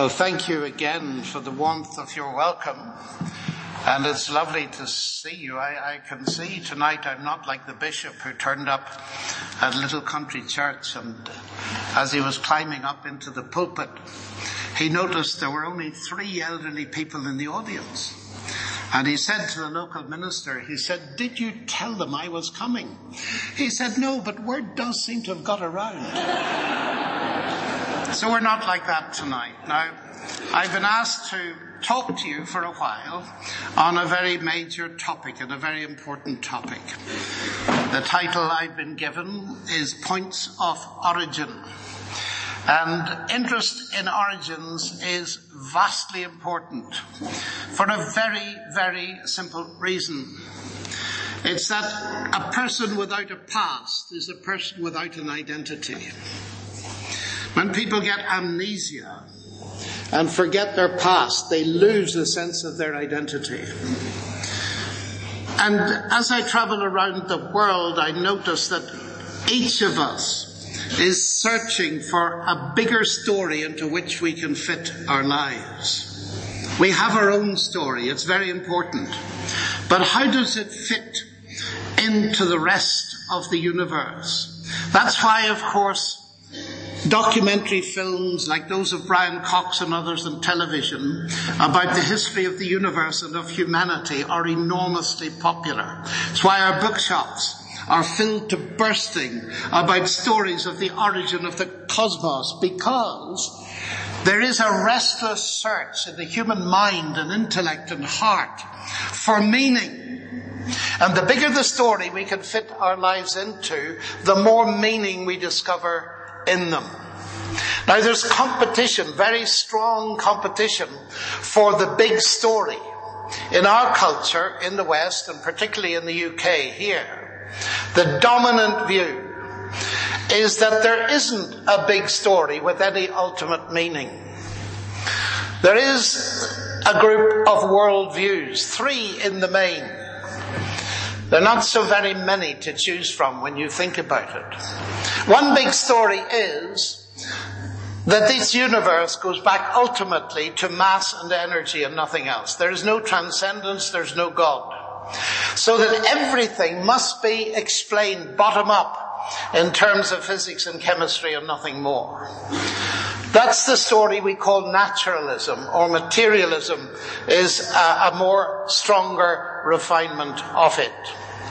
Well, thank you again for the warmth of your welcome. And it's lovely to see you. I can see tonight I'm not like the bishop who turned up at Little Country Church, and as he was climbing up into the pulpit, he noticed there were only 3 elderly people in the audience. And he said to the local minister, he said, "Did you tell them I was coming?" He said, "No, but word does seem to have got around." So we're not like that tonight. Now, I've been asked to talk to you for a while on a very major topic and a very important topic. The title I've been given is Points of Origin. And interest in origins is vastly important for a very, very simple reason. It's that a person without a past is a person without an identity. When people get amnesia and forget their past, they lose a sense of their identity. And as I travel around the world, I notice that each of us is searching for a bigger story into which we can fit our lives. We have our own story, it's very important. But how does it fit into the rest of the universe? That's why, of course, documentary films like those of Brian Cox and others on television about the history of the universe and of humanity are enormously popular. It's why our bookshops are filled to bursting about stories of the origin of the cosmos, because there is a restless search in the human mind and intellect and heart for meaning. And the bigger the story we can fit our lives into, the more meaning we discover in them. Now there's competition, very strong competition for the big story. In our culture, in the West, and particularly in the UK here, the dominant view is that there isn't a big story with any ultimate meaning. There is a group of worldviews, 3 in the main. There are not so very many to choose from when you think about it. One big story is that this universe goes back ultimately to mass and energy and nothing else. There is no transcendence, there's no God. So that everything must be explained bottom up in terms of physics and chemistry and nothing more. That's the story we call naturalism, or materialism is a more stronger refinement of it.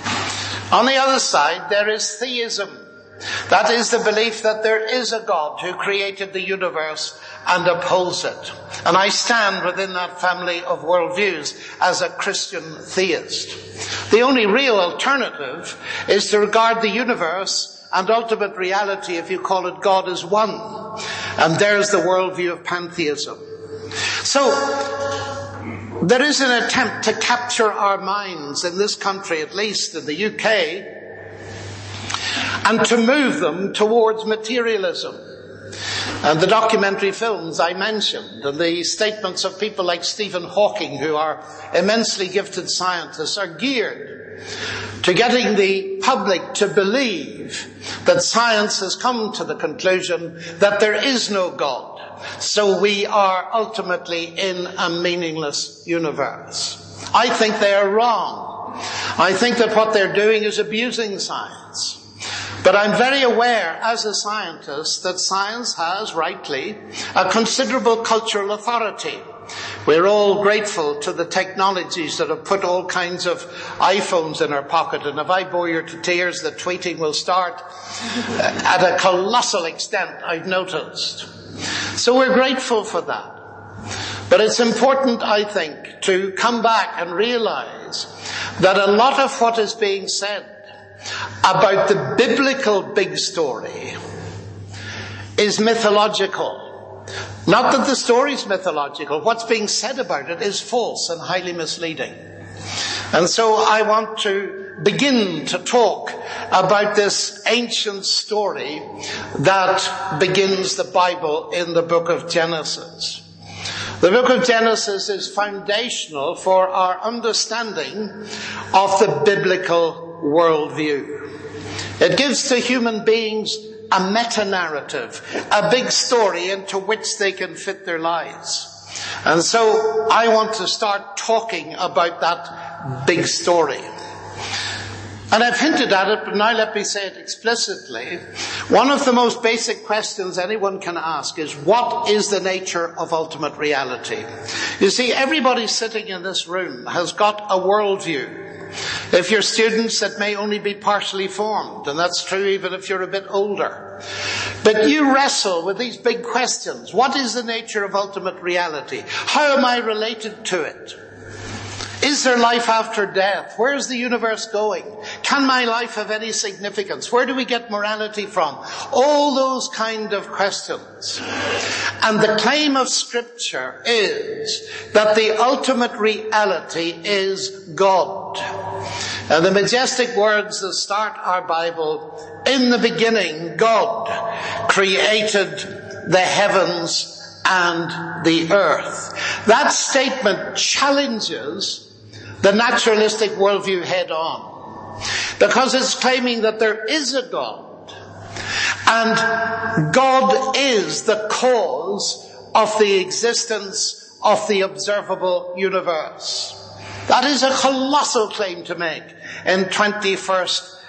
On the other side, there is theism. That is the belief that there is a God who created the universe and upholds it. And I stand within that family of worldviews as a Christian theist. The only real alternative is to regard the universe and ultimate reality, if you call it God, as one. And there's the worldview of pantheism. So, there is an attempt to capture our minds, in this country at least, in the UK, and to move them towards materialism. And the documentary films I mentioned, and the statements of people like Stephen Hawking, who are immensely gifted scientists, are geared to getting the public to believe that science has come to the conclusion that there is no God. So we are ultimately in a meaningless universe. I think they are wrong. I think that what they're doing is abusing science. But I'm very aware as a scientist that science has, rightly, a considerable cultural authority. We're all grateful to the technologies that have put all kinds of iPhones in our pocket. And if I bore you to tears, the tweeting will start at a colossal extent, I've noticed. So we're grateful for that. But it's important, I think, to come back and realize that a lot of what is being said about the biblical big story is mythological. Not that the story is mythological. What's being said about it is false and highly misleading. And so I want to begin to talk about this ancient story that begins the Bible in the book of Genesis. The book of Genesis is foundational for our understanding of the biblical worldview. It gives to human beings a meta-narrative, a big story into which they can fit their lives. And so I want to start talking about that big story. And I've hinted at it, but now let me say it explicitly. One of the most basic questions anyone can ask is, what is the nature of ultimate reality? You see, everybody sitting in this room has got a worldview. If you're students, that may only be partially formed, and that's true even if you're a bit older. But you wrestle with these big questions. What is the nature of ultimate reality? How am I related to it? Is there life after death? Where is the universe going? Can my life have any significance? Where do we get morality from? All those kind of questions. And the claim of Scripture is that the ultimate reality is God. And the majestic words that start our Bible, in the beginning, God created the heavens and the earth. That statement challenges the naturalistic worldview head on, because it's claiming that there is a God, and God is the cause of the existence of the observable universe. That is a colossal claim to make in the 21st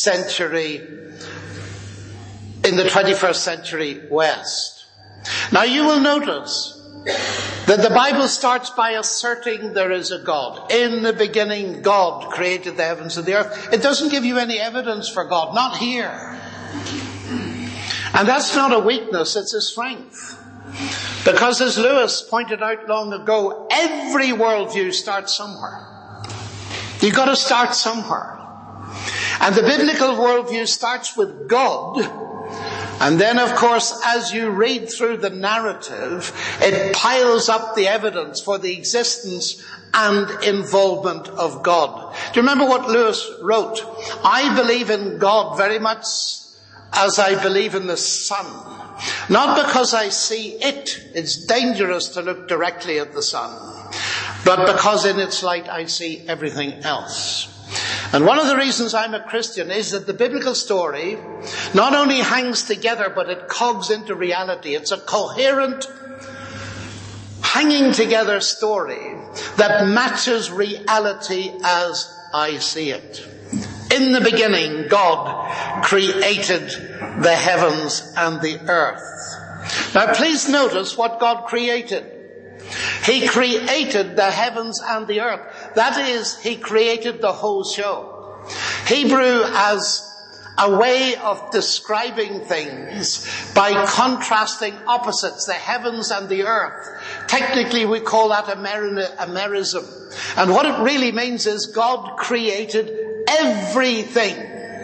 century West. Now you will notice that the Bible starts by asserting there is a God. In the beginning, God created the heavens and the earth. It doesn't give you any evidence for God, not here. And that's not a weakness, it's a strength. Because as Lewis pointed out long ago, every worldview starts somewhere. You've got to start somewhere. And the biblical worldview starts with God. And then, of course, as you read through the narrative, it piles up the evidence for the existence and involvement of God. Do you remember what Lewis wrote? I believe in God very much as I believe in the sun. Not because I see it. It's dangerous to look directly at the sun. But because in its light I see everything else. And one of the reasons I'm a Christian is that the biblical story not only hangs together, but it cogs into reality. It's a coherent, hanging together story that matches reality as I see it. In the beginning, God created the heavens and the earth. Now please notice what God created. He created the heavens and the earth. That is, He created the whole show. Hebrew as a way of describing things by contrasting opposites, the heavens and the earth. Technically we call that a merism. And what it really means is God created everything.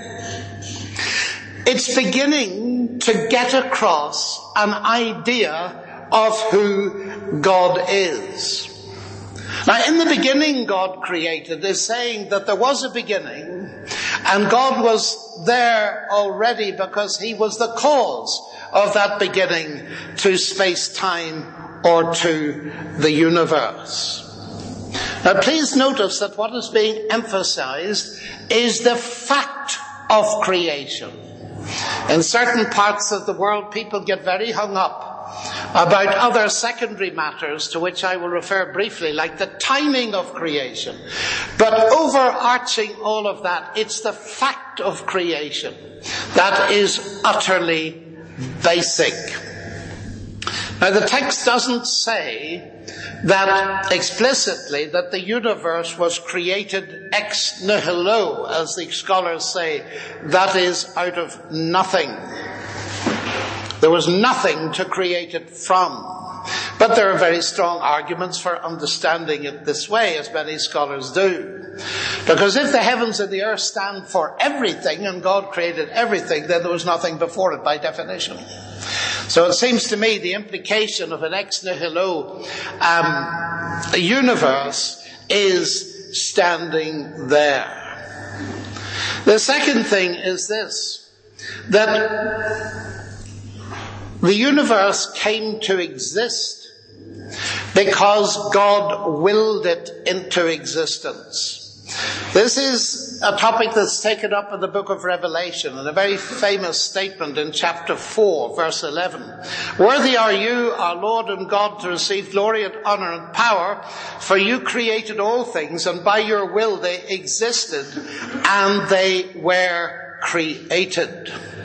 It's beginning to get across an idea of who God is. Now, in the beginning God created is saying that there was a beginning, and God was there already because He was the cause of that beginning to space-time or to the universe. Now, please notice that what is being emphasized is the fact of creation. In certain parts of the world, people get very hung up about other secondary matters to which I will refer briefly, like the timing of creation. But overarching all of that, it's the fact of creation that is utterly basic. Now, the text doesn't say that explicitly that the universe was created ex nihilo, as the scholars say, that is, out of nothing. There was nothing to create it from. But there are very strong arguments for understanding it this way, as many scholars do. Because if the heavens and the earth stand for everything, and God created everything, then there was nothing before it by definition. So it seems to me the implication of an ex nihilo universe is standing there. The second thing is this, that the universe came to exist because God willed it into existence. This is a topic that's taken up in the book of Revelation, in a very famous statement in chapter 4, verse 11. Worthy are you, our Lord and God, to receive glory and honor and power, for you created all things, and by your will they existed, and they were created.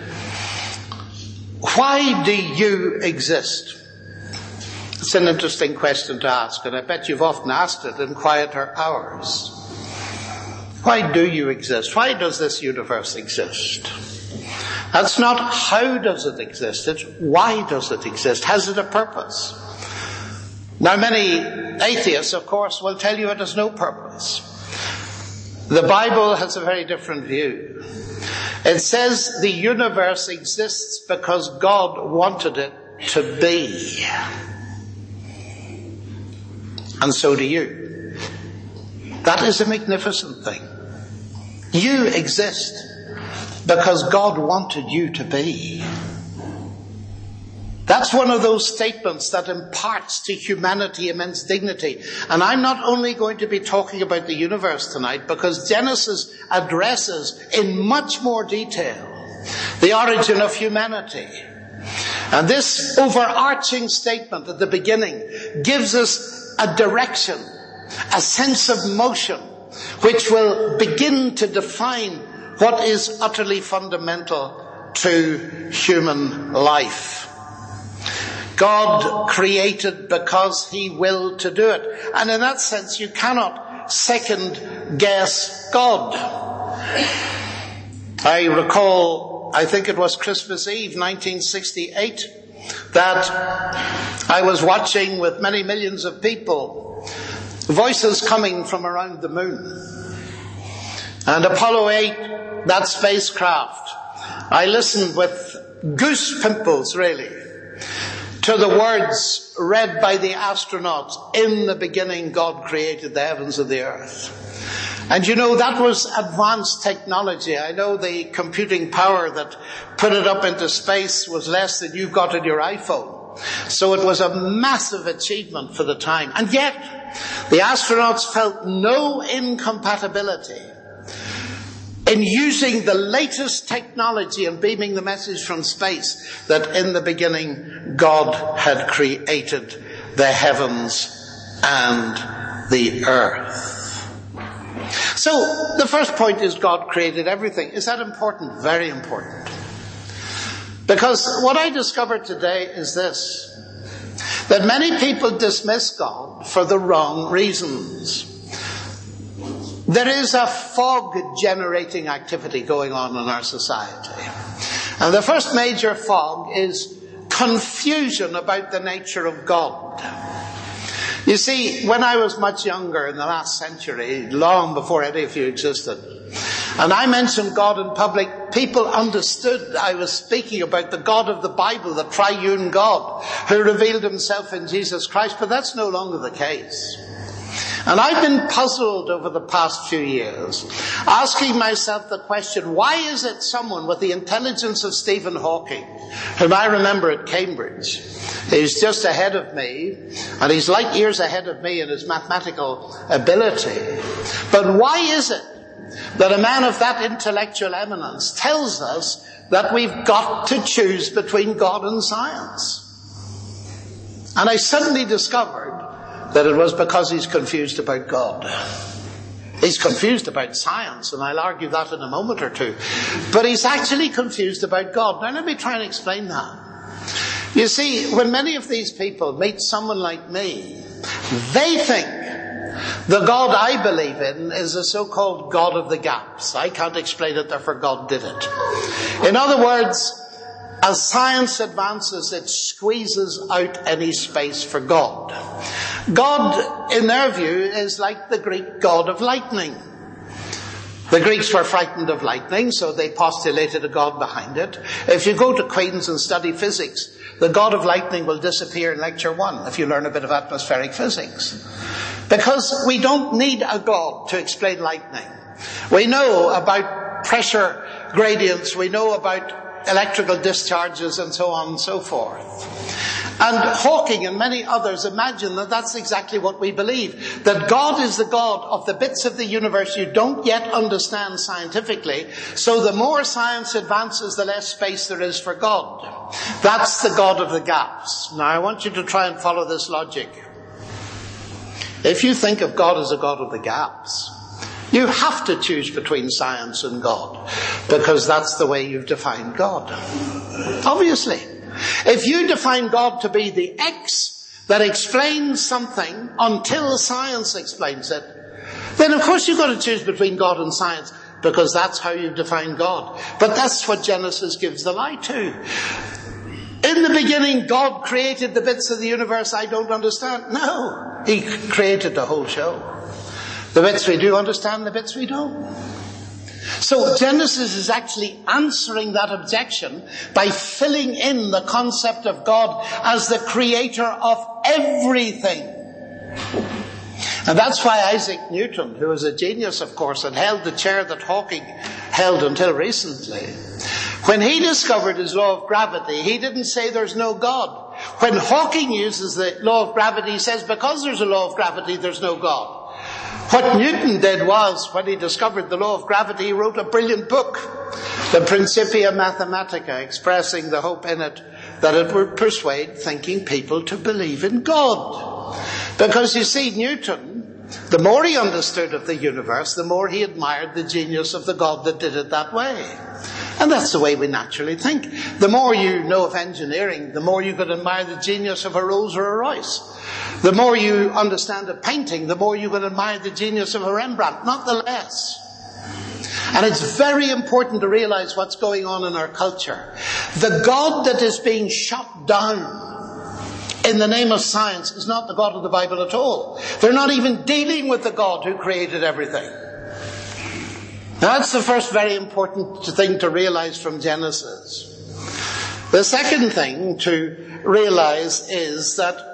Why do you exist? It's an interesting question to ask, and I bet you've often asked it in quieter hours. Why do you exist? Why does this universe exist? That's not how does it exist, it's why does it exist? Has it a purpose? Now, many atheists, of course, will tell you it has no purpose. The Bible has a very different view. It says the universe exists because God wanted it to be. And so do you. That is a magnificent thing. You exist because God wanted you to be. That's one of those statements that imparts to humanity immense dignity. And I'm not only going to be talking about the universe tonight, because Genesis addresses in much more detail the origin of humanity. And this overarching statement at the beginning gives us a direction, a sense of motion, which will begin to define what is utterly fundamental to human life. God created because he willed to do it. And in that sense, you cannot second guess God. I recall, I think it was Christmas Eve, 1968, that I was watching with many millions of people, voices coming from around the moon. And Apollo 8, that spacecraft, I listened with goose pimples, really, to the words read by the astronauts, in the beginning God created the heavens and the earth. And you know, that was advanced technology. I know the computing power that put it up into space was less than you've got in your iPhone. So it was a massive achievement for the time. And yet, the astronauts felt no incompatibility in using the latest technology and beaming the message from space that in the beginning God had created the heavens and the earth. So the first point is God created everything. Is that important? Very important. Because what I discovered today is this, that many people dismiss God for the wrong reasons. There is a fog-generating activity going on in our society. And the first major fog is confusion about the nature of God. You see, when I was much younger in the last century, long before any of you existed, and I mentioned God in public, people understood I was speaking about the God of the Bible, the triune God, who revealed himself in Jesus Christ, but that's no longer the case. And I've been puzzled over the past few years, asking myself the question, why is it someone with the intelligence of Stephen Hawking, whom I remember at Cambridge, he's just ahead of me, and he's light years ahead of me in his mathematical ability, but why is it that a man of that intellectual eminence tells us that we've got to choose between God and science? And I suddenly discovered that it was because he's confused about God. He's confused about science, and I'll argue that in a moment or two. But he's actually confused about God. Now let me try and explain that. You see, when many of these people meet someone like me, they think the God I believe in is a so-called God of the gaps. I can't explain it, therefore God did it. In other words, as science advances, it squeezes out any space for God. God, in their view, is like the Greek god of lightning. The Greeks were frightened of lightning, so they postulated a god behind it. If you go to Queen's and study physics, the god of lightning will disappear in lecture 1 if you learn a bit of atmospheric physics. Because we don't need a god to explain lightning. We know about pressure gradients, we know about electrical discharges and so on and so forth. And Hawking and many others imagine that that's exactly what we believe. That God is the God of the bits of the universe you don't yet understand scientifically. So the more science advances, the less space there is for God. That's the God of the gaps. Now I want you to try and follow this logic. If you think of God as a God of the gaps, you have to choose between science and God, because that's the way you've defined God. Obviously. If you define God to be the X that explains something until science explains it, then of course you've got to choose between God and science, because that's how you define God. But that's what Genesis gives the lie to. In the beginning, God created the bits of the universe I don't understand. No, He created the whole show. The bits we do understand, the bits we don't. So Genesis is actually answering that objection by filling in the concept of God as the creator of everything. And that's why Isaac Newton, who was a genius, of course, and held the chair that Hawking held until recently, when he discovered his law of gravity, he didn't say there's no God. When Hawking uses the law of gravity, he says because there's a law of gravity, there's no God. What Newton did was, when he discovered the law of gravity, he wrote a brilliant book, the Principia Mathematica, expressing the hope in it that it would persuade thinking people to believe in God. Because you see, Newton, the more he understood of the universe, the more he admired the genius of the God that did it that way. And that's the way we naturally think. The more you know of engineering, the more you could admire the genius of a Rolls or a Royce. The more you understand of painting, the more you can admire the genius of a Rembrandt, not the less. And it's very important to realize what's going on in our culture. The God that is being shot down in the name of science is not the God of the Bible at all. They're not even dealing with the God who created everything. Now, that's the first very important thing to realize from Genesis. The second thing to realize is that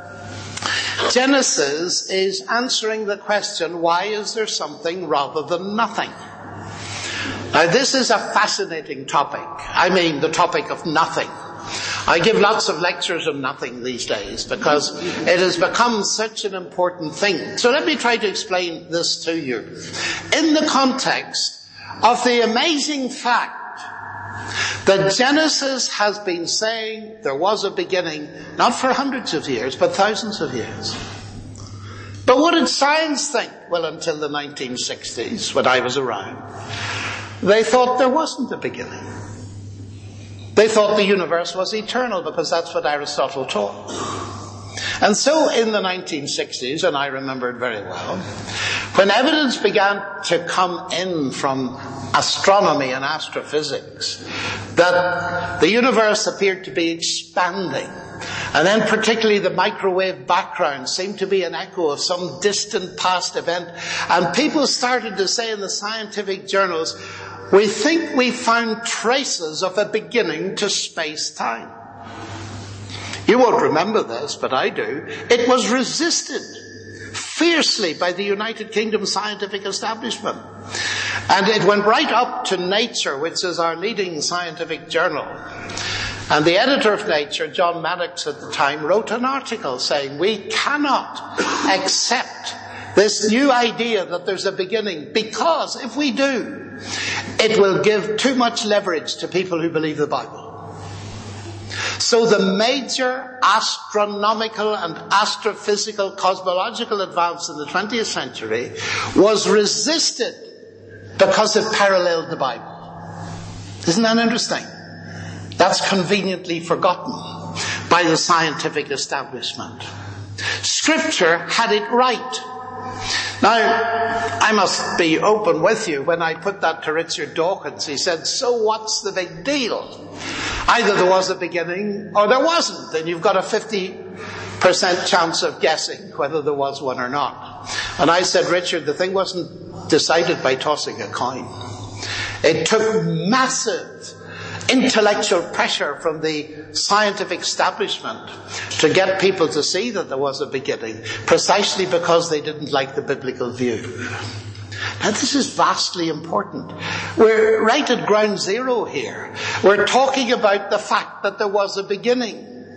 Genesis is answering the question, why is there something rather than nothing? Now, this is a fascinating topic. I mean, the topic of nothing. I give lots of lectures on nothing these days because it has become such an important thing. So let me try to explain this to you. In the context of the amazing fact that Genesis has been saying there was a beginning, not for hundreds of years, but thousands of years. But what did science think? Well, until the 1960s, when I was around, they thought there wasn't a beginning. They thought the universe was eternal because that's what Aristotle taught. And so in the 1960s, and I remember it very well, when evidence began to come in from astronomy and astrophysics that the universe appeared to be expanding, and then particularly the microwave background seemed to be an echo of some distant past event, and people started to say in the scientific journals, we think we found traces of a beginning to space-time. You won't remember this, but I do. It was resisted fiercely by the United Kingdom scientific establishment. And it went right up to Nature, which is our leading scientific journal. And the editor of Nature, John Maddox at the time, wrote an article saying, we cannot accept this new idea that there's a beginning, because if we do, it will give too much leverage to people who believe the Bible. So the major astronomical and astrophysical cosmological advance in the 20th century was resisted because it paralleled the Bible. Isn't that interesting? That's conveniently forgotten by the scientific establishment. Scripture had it right. Now, I must be open with you. When I put that to Richard Dawkins, he said, so what's the big deal? Either there was a beginning or there wasn't, and you've got a 50% chance of guessing whether there was one or not. And I said, Richard, the thing wasn't decided by tossing a coin. It took massive intellectual pressure from the scientific establishment to get people to see that there was a beginning, precisely because they didn't like the biblical view. Now, this is vastly important. We're right at ground zero here. We're talking about the fact that there was a beginning.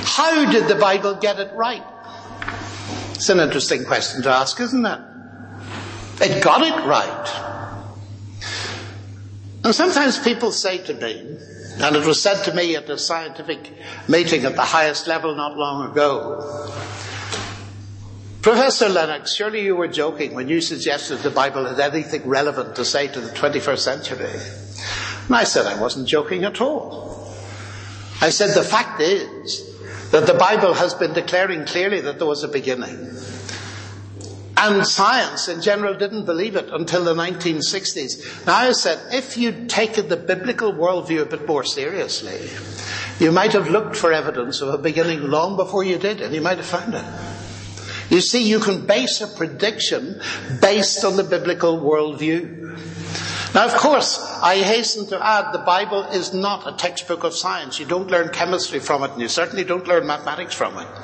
How did the Bible get it right? It's an interesting question to ask, isn't it? It got it right. And sometimes people say to me, and it was said to me at a scientific meeting at the highest level not long ago, Professor Lennox, surely you were joking when you suggested the Bible had anything relevant to say to the 21st century. And I said I wasn't joking at all. I said the fact is that the Bible has been declaring clearly that there was a beginning. And science in general didn't believe it until the 1960s. Now I said, if you'd taken the biblical worldview a bit more seriously, you might have looked for evidence of a beginning long before you did, and you might have found it. You see, you can base a prediction based on the biblical worldview. Now, of course, I hasten to add the Bible is not a textbook of science. You don't learn chemistry from it, and you certainly don't learn mathematics from it.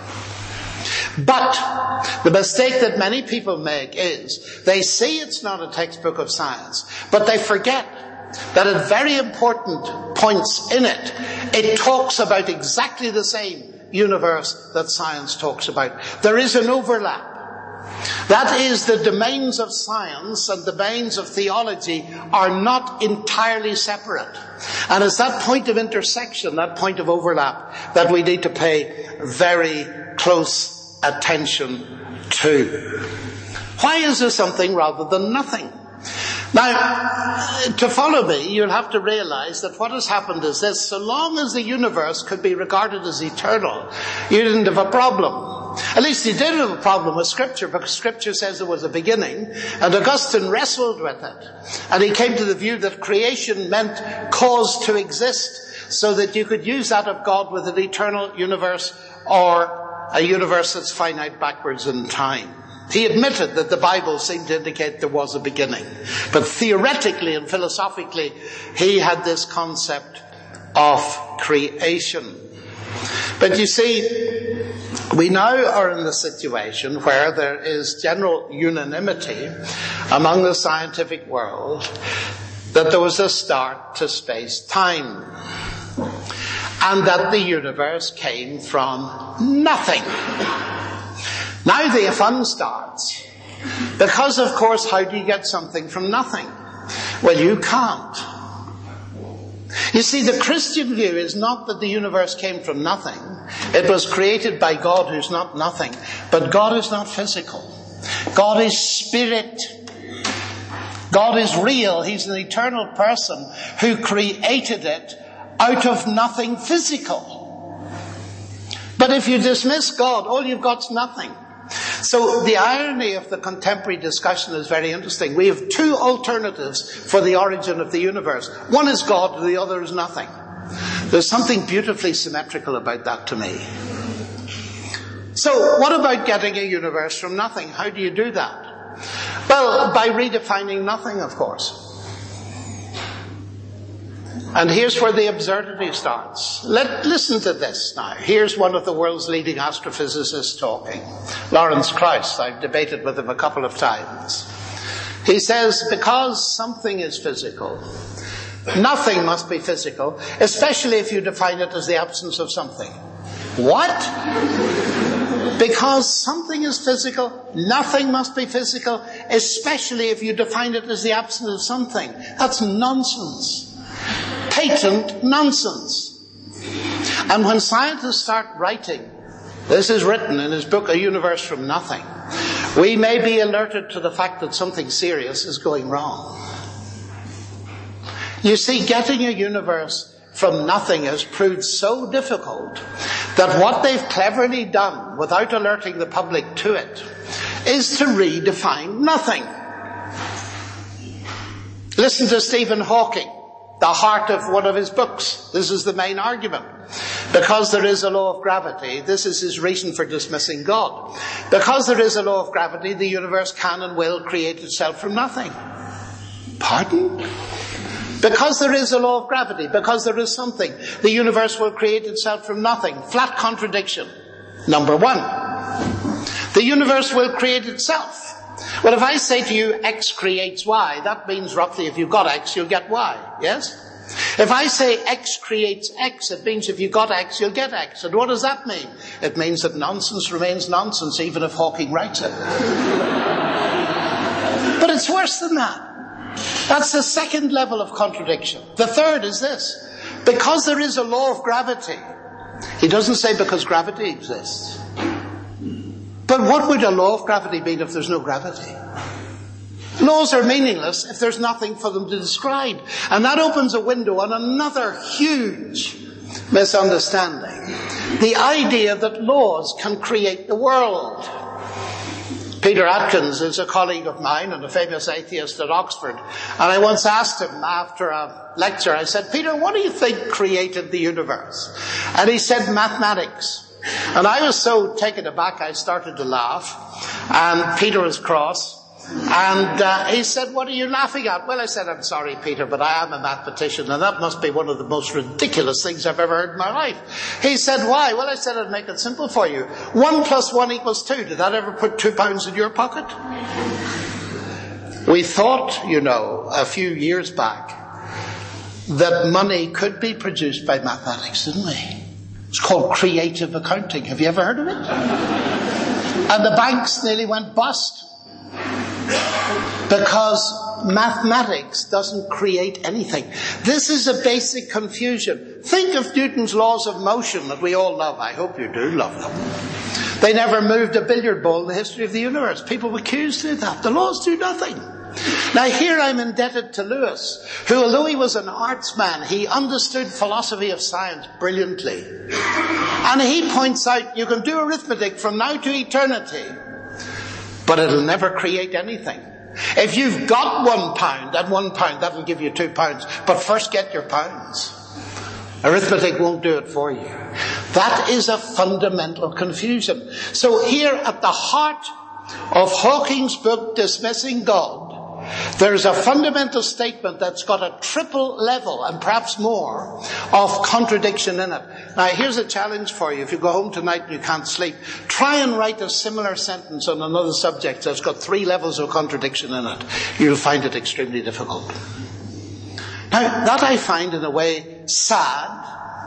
But the mistake that many people make is they see it's not a textbook of science, but they forget that at very important points in it, it talks about exactly the same universe that science talks about. There is an overlap. That is, the domains of science and domains of theology are not entirely separate. And it's that point of intersection, that point of overlap, that we need to pay very close attention to. Why is there something rather than nothing? Now, to follow me, you'll have to realize that what has happened is this: so long as the universe could be regarded as eternal, you didn't have a problem. At least you did have a problem with Scripture, because Scripture says there was a beginning, and Augustine wrestled with it. And he came to the view that creation meant cause to exist, so that you could use that of God with an eternal universe or a universe that's finite backwards in time. He admitted that the Bible seemed to indicate there was a beginning. But theoretically and philosophically, he had this concept of creation. But you see, we now are in the situation where there is general unanimity among the scientific world that there was a start to space-time, and that the universe came from nothing. Now the fun starts. Because, of course, how do you get something from nothing? Well, you can't. You see, the Christian view is not that the universe came from nothing. It was created by God, who's not nothing. But God is not physical. God is spirit. God is real. He's an eternal person who created it out of nothing physical. But if you dismiss God, all you've got's nothing. So the irony of the contemporary discussion is very interesting. We have two alternatives for the origin of the universe. One is God, and the other is nothing. There's something beautifully symmetrical about that to me. So what about getting a universe from nothing? How do you do that? Well, by redefining nothing, of course. And here's where the absurdity starts. Listen to this now. Here's one of the world's leading astrophysicists talking. Lawrence Krauss. I've debated with him a couple of times. He says, because something is physical, nothing must be physical, especially if you define it as the absence of something. What? Because something is physical, nothing must be physical, especially if you define it as the absence of something. That's nonsense. Patent nonsense. And when scientists start writing, this is written in his book, A Universe from Nothing, we may be alerted to the fact that something serious is going wrong. You see, getting a universe from nothing has proved so difficult that what they've cleverly done, without alerting the public to it, is to redefine nothing. Listen to Stephen Hawking. The heart of one of his books. This is the main argument. Because there is a law of gravity, this is his reason for dismissing God. Because there is a law of gravity, the universe can and will create itself from nothing. Pardon? Because there is a law of gravity, because there is something, the universe will create itself from nothing. Flat contradiction. Number one. The universe will create itself. Well, if I say to you, X creates Y, that means roughly if you've got X, you'll get Y, yes? If I say X creates X, it means if you got X, you'll get X. And what does that mean? It means that nonsense remains nonsense, even if Hawking writes it. But it's worse than that. That's the second level of contradiction. The third is this. Because there is a law of gravity, he doesn't say because gravity exists. But what would a law of gravity mean if there's no gravity? Laws are meaningless if there's nothing for them to describe. And that opens a window on another huge misunderstanding. The idea that laws can create the world. Peter Atkins is a colleague of mine and a famous atheist at Oxford. And I once asked him after a lecture, I said, Peter, what do you think created the universe? And he said, mathematics. And I was so taken aback, I started to laugh. And Peter was cross. And he said, what are you laughing at? Well, I said, I'm sorry, Peter, but I am a mathematician, and that must be one of the most ridiculous things I've ever heard in my life. He said, why? Well, I said, I'd make it simple for you. 1 + 1 = 2. Did that ever put £2 in your pocket? We thought, a few years back, that money could be produced by mathematics, didn't we? It's called creative accounting. Have you ever heard of it? And the banks nearly went bust. Because mathematics doesn't create anything. This is a basic confusion. Think of Newton's laws of motion that we all love. I hope you do love them. They never moved a billiard ball in the history of the universe. People were accused of that. The laws do nothing. Now here I'm indebted to Lewis, who, although he was an arts man, he understood philosophy of science brilliantly. And he points out you can do arithmetic from now to eternity, but it'll never create anything. If you've got £1 and £1, that'll give you £2. But first get your pounds. Arithmetic won't do it for you. That is a fundamental confusion. So here at the heart of Hawking's book, Dismissing God, there's a fundamental statement that's got a triple level, and perhaps more, of contradiction in it. Now, here's a challenge for you. If you go home tonight and you can't sleep, try and write a similar sentence on another subject that's got 3 levels of contradiction in it. You'll find it extremely difficult. Now, that I find in a way sad.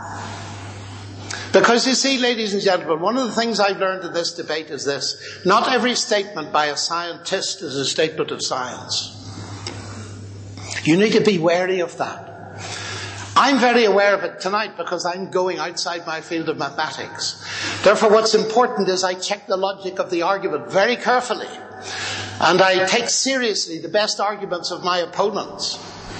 Because you see, ladies and gentlemen, one of the things I've learned in this debate is this. Not every statement by a scientist is a statement of science. You need to be wary of that. I'm very aware of it tonight because I'm going outside my field of mathematics. Therefore, what's important is I check the logic of the argument very carefully. And I take seriously the best arguments of my opponents.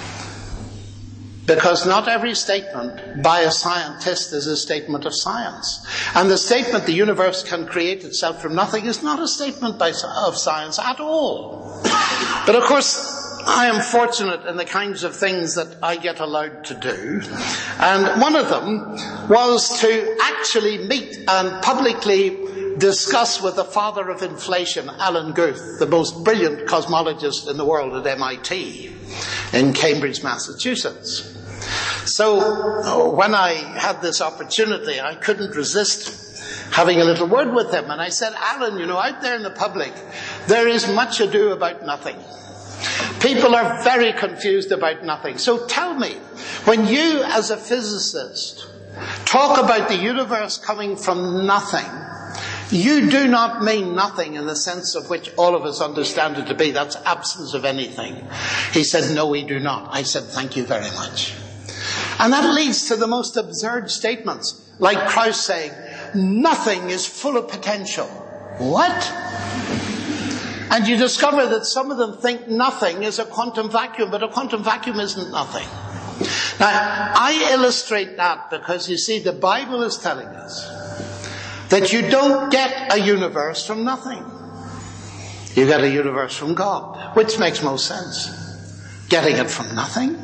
Because not every statement by a scientist is a statement of science. And the statement the universe can create itself from nothing is not a statement of science at all. But of course, I am fortunate in the kinds of things that I get allowed to do. And one of them was to actually meet and publicly discuss with the father of inflation, Alan Guth, the most brilliant cosmologist in the world at MIT in Cambridge, Massachusetts. So when I had this opportunity, I couldn't resist having a little word with him. And I said, Alan, out there in the public, there is much ado about nothing. People are very confused about nothing. So tell me, when you as a physicist talk about the universe coming from nothing, you do not mean nothing in the sense of which all of us understand it to be. That's absence of anything. He said, no, we do not. I said, thank you very much. And that leads to the most absurd statements, like Krauss saying, nothing is full of potential. What? And you discover that some of them think nothing is a quantum vacuum, but a quantum vacuum isn't nothing. Now, I illustrate that because, you see, the Bible is telling us that you don't get a universe from nothing. You get a universe from God, which makes most sense. Getting it from nothing?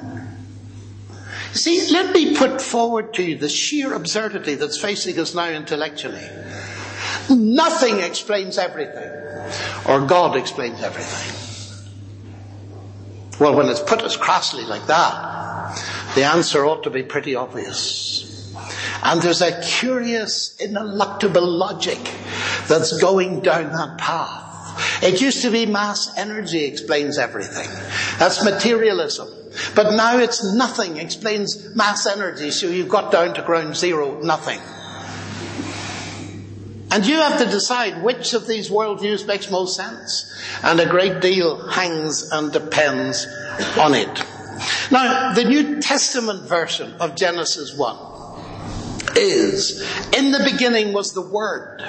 You see, let me put forward to you the sheer absurdity that's facing us now intellectually. Nothing explains everything, or God explains everything. Well, when it's put as crassly like that, the answer ought to be pretty obvious. And there's a curious, ineluctable logic that's going down that path. It used to be mass energy explains everything. That's materialism. But now it's nothing. Explains mass energy, so you've got down to ground zero, nothing. And you have to decide which of these worldviews makes most sense. And a great deal hangs and depends on it. Now, the New Testament version of Genesis 1 is, in the beginning was the Word.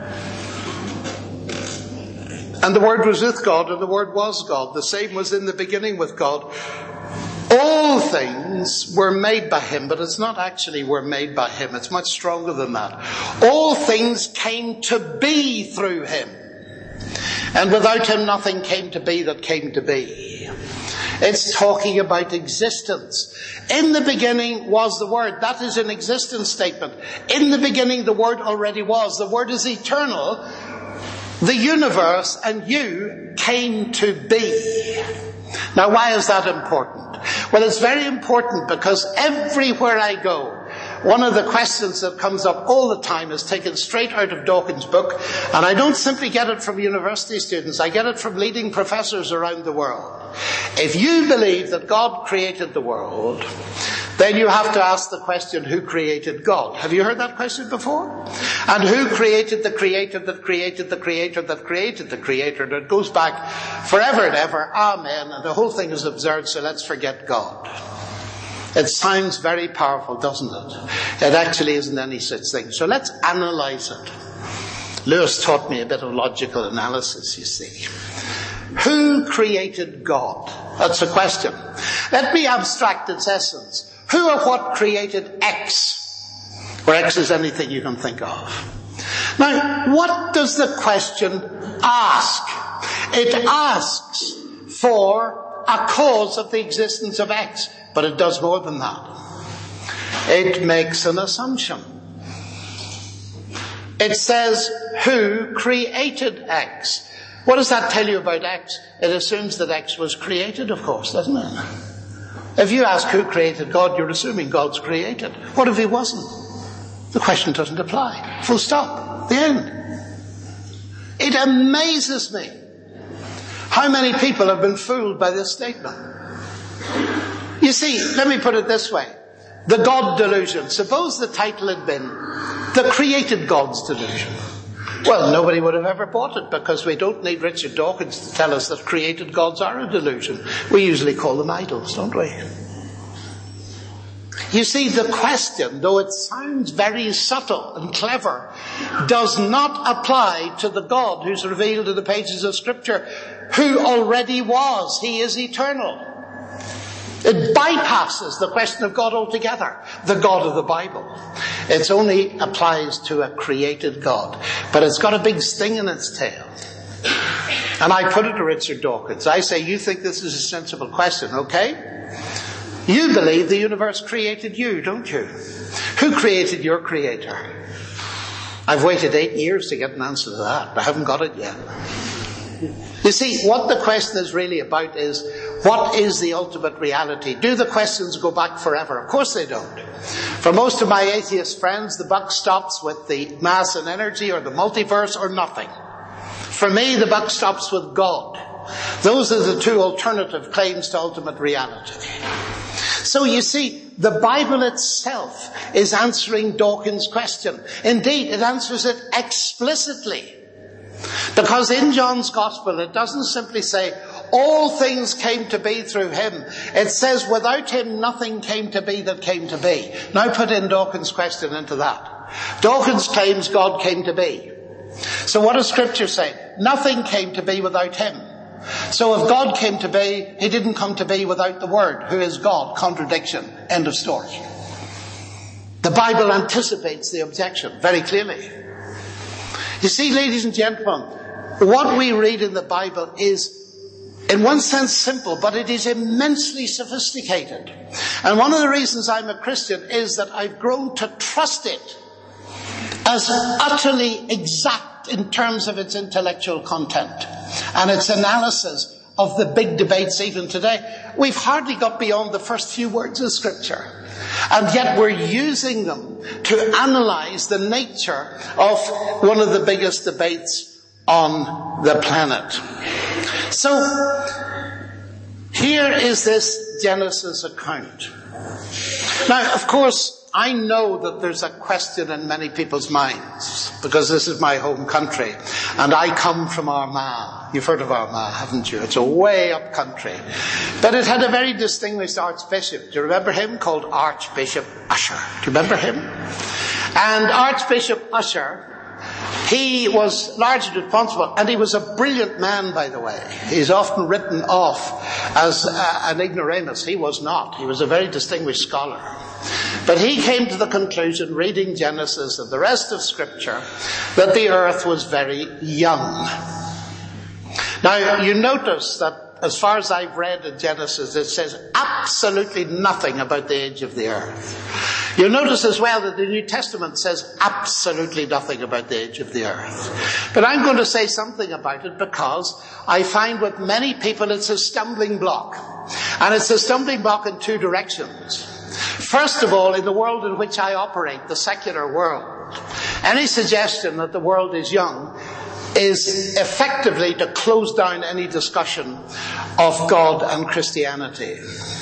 And the Word was with God, and the Word was God. The same was in the beginning with God. All things were made by Him, but it's not actually were made by Him. It's much stronger than that. All things came to be through Him. And without Him, nothing came to be that came to be. It's talking about existence. In the beginning was the Word. That is an existence statement. In the beginning, the Word already was. The Word is eternal. The universe and you came to be. Now, why is that important? Well, it's very important because everywhere I go, one of the questions that comes up all the time is taken straight out of Dawkins' book, and I don't simply get it from university students, I get it from leading professors around the world. If you believe that God created the world, then you have to ask the question, who created God? Have you heard that question before? And who created the creator that created the creator that created the creator? And it goes back forever and ever, amen, and the whole thing is absurd, so let's forget God. It sounds very powerful, doesn't it? It actually isn't any such thing. So let's analyze it. Lewis taught me a bit of logical analysis, you see. Who created God? That's the question. Let me abstract its essence. Who or what created X? Where X is anything you can think of. Now, what does the question ask? It asks for a cause of the existence of X. But it does more than that. It makes an assumption. It says, who created X? What does that tell you about X? It assumes that X was created, of course, doesn't it? If you ask who created God, you're assuming God's created. What if He wasn't? The question doesn't apply. Full stop. The end. It amazes me how many people have been fooled by this statement. You see, let me put it this way. The God delusion. Suppose the title had been The Created God's Delusion. Well, nobody would have ever bought it because we don't need Richard Dawkins to tell us that created gods are a delusion. We usually call them idols, don't we? You see, the question, though it sounds very subtle and clever, does not apply to the God who's revealed in the pages of Scripture, who already was. He is eternal. It bypasses the question of God altogether, the God of the Bible. It only applies to a created God. But it's got a big sting in its tail. And I put it to Richard Dawkins. I say, you think this is a sensible question, okay? You believe the universe created you, don't you? Who created your creator? I've waited 8 years to get an answer to that. I haven't got it yet. You see, what the question is really about is, what is the ultimate reality? Do the questions go back forever? Of course they don't. For most of my atheist friends, the buck stops with the mass and energy or the multiverse or nothing. For me, the buck stops with God. Those are the two alternative claims to ultimate reality. So you see, the Bible itself is answering Dawkins' question. Indeed, it answers it explicitly. Because in John's Gospel, it doesn't simply say, all things came to be through Him. It says, without Him, nothing came to be that came to be. Now put in Dawkins' question into that. Dawkins claims God came to be. So what does Scripture say? Nothing came to be without Him. So if God came to be, He didn't come to be without the Word, who is God. Contradiction. End of story. The Bible anticipates the objection very clearly. You see, ladies and gentlemen, what we read in the Bible is, in one sense, simple, but it is immensely sophisticated. And one of the reasons I'm a Christian is that I've grown to trust it as utterly exact in terms of its intellectual content and its analysis of the big debates even today. We've hardly got beyond the first few words of Scripture. And yet we're using them to analyze the nature of one of the biggest debates on the planet. So, here is this Genesis account. Now, of course, I know that there's a question in many people's minds, because this is my home country, and I come from Armagh. You've heard of Armagh, haven't you? It's a way up country. But it had a very distinguished archbishop. Do you remember him? Called Archbishop Usher. Do you remember him? And Archbishop Usher, he was largely responsible, and he was a brilliant man, by the way. He's often written off as an ignoramus. He was not. He was a very distinguished scholar. But he came to the conclusion, reading Genesis and the rest of Scripture, that the earth was very young. Now, you notice that as far as I've read in Genesis, it says absolutely nothing about the age of the earth. You'll notice as well that the New Testament says absolutely nothing about the age of the earth. But I'm going to say something about it because I find with many people it's a stumbling block. And it's a stumbling block in two directions. First of all, in the world in which I operate, the secular world, any suggestion that the world is young is effectively to close down any discussion of God and Christianity.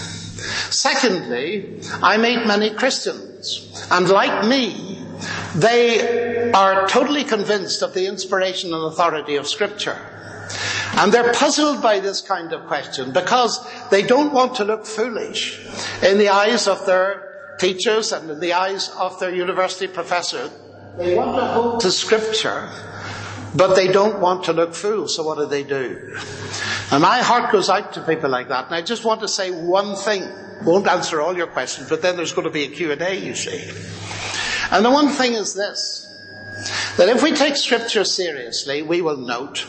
Secondly, I meet many Christians, and like me, they are totally convinced of the inspiration and authority of Scripture. And they're puzzled by this kind of question because they don't want to look foolish in the eyes of their teachers and in the eyes of their university professors. They want to hold to Scripture, but they don't want to look fool, so what do? And my heart goes out to people like that, and I just want to say one thing. Won't answer all your questions, but then there's going to be a Q&A, you see. And the one thing is this, that if we take Scripture seriously, we will note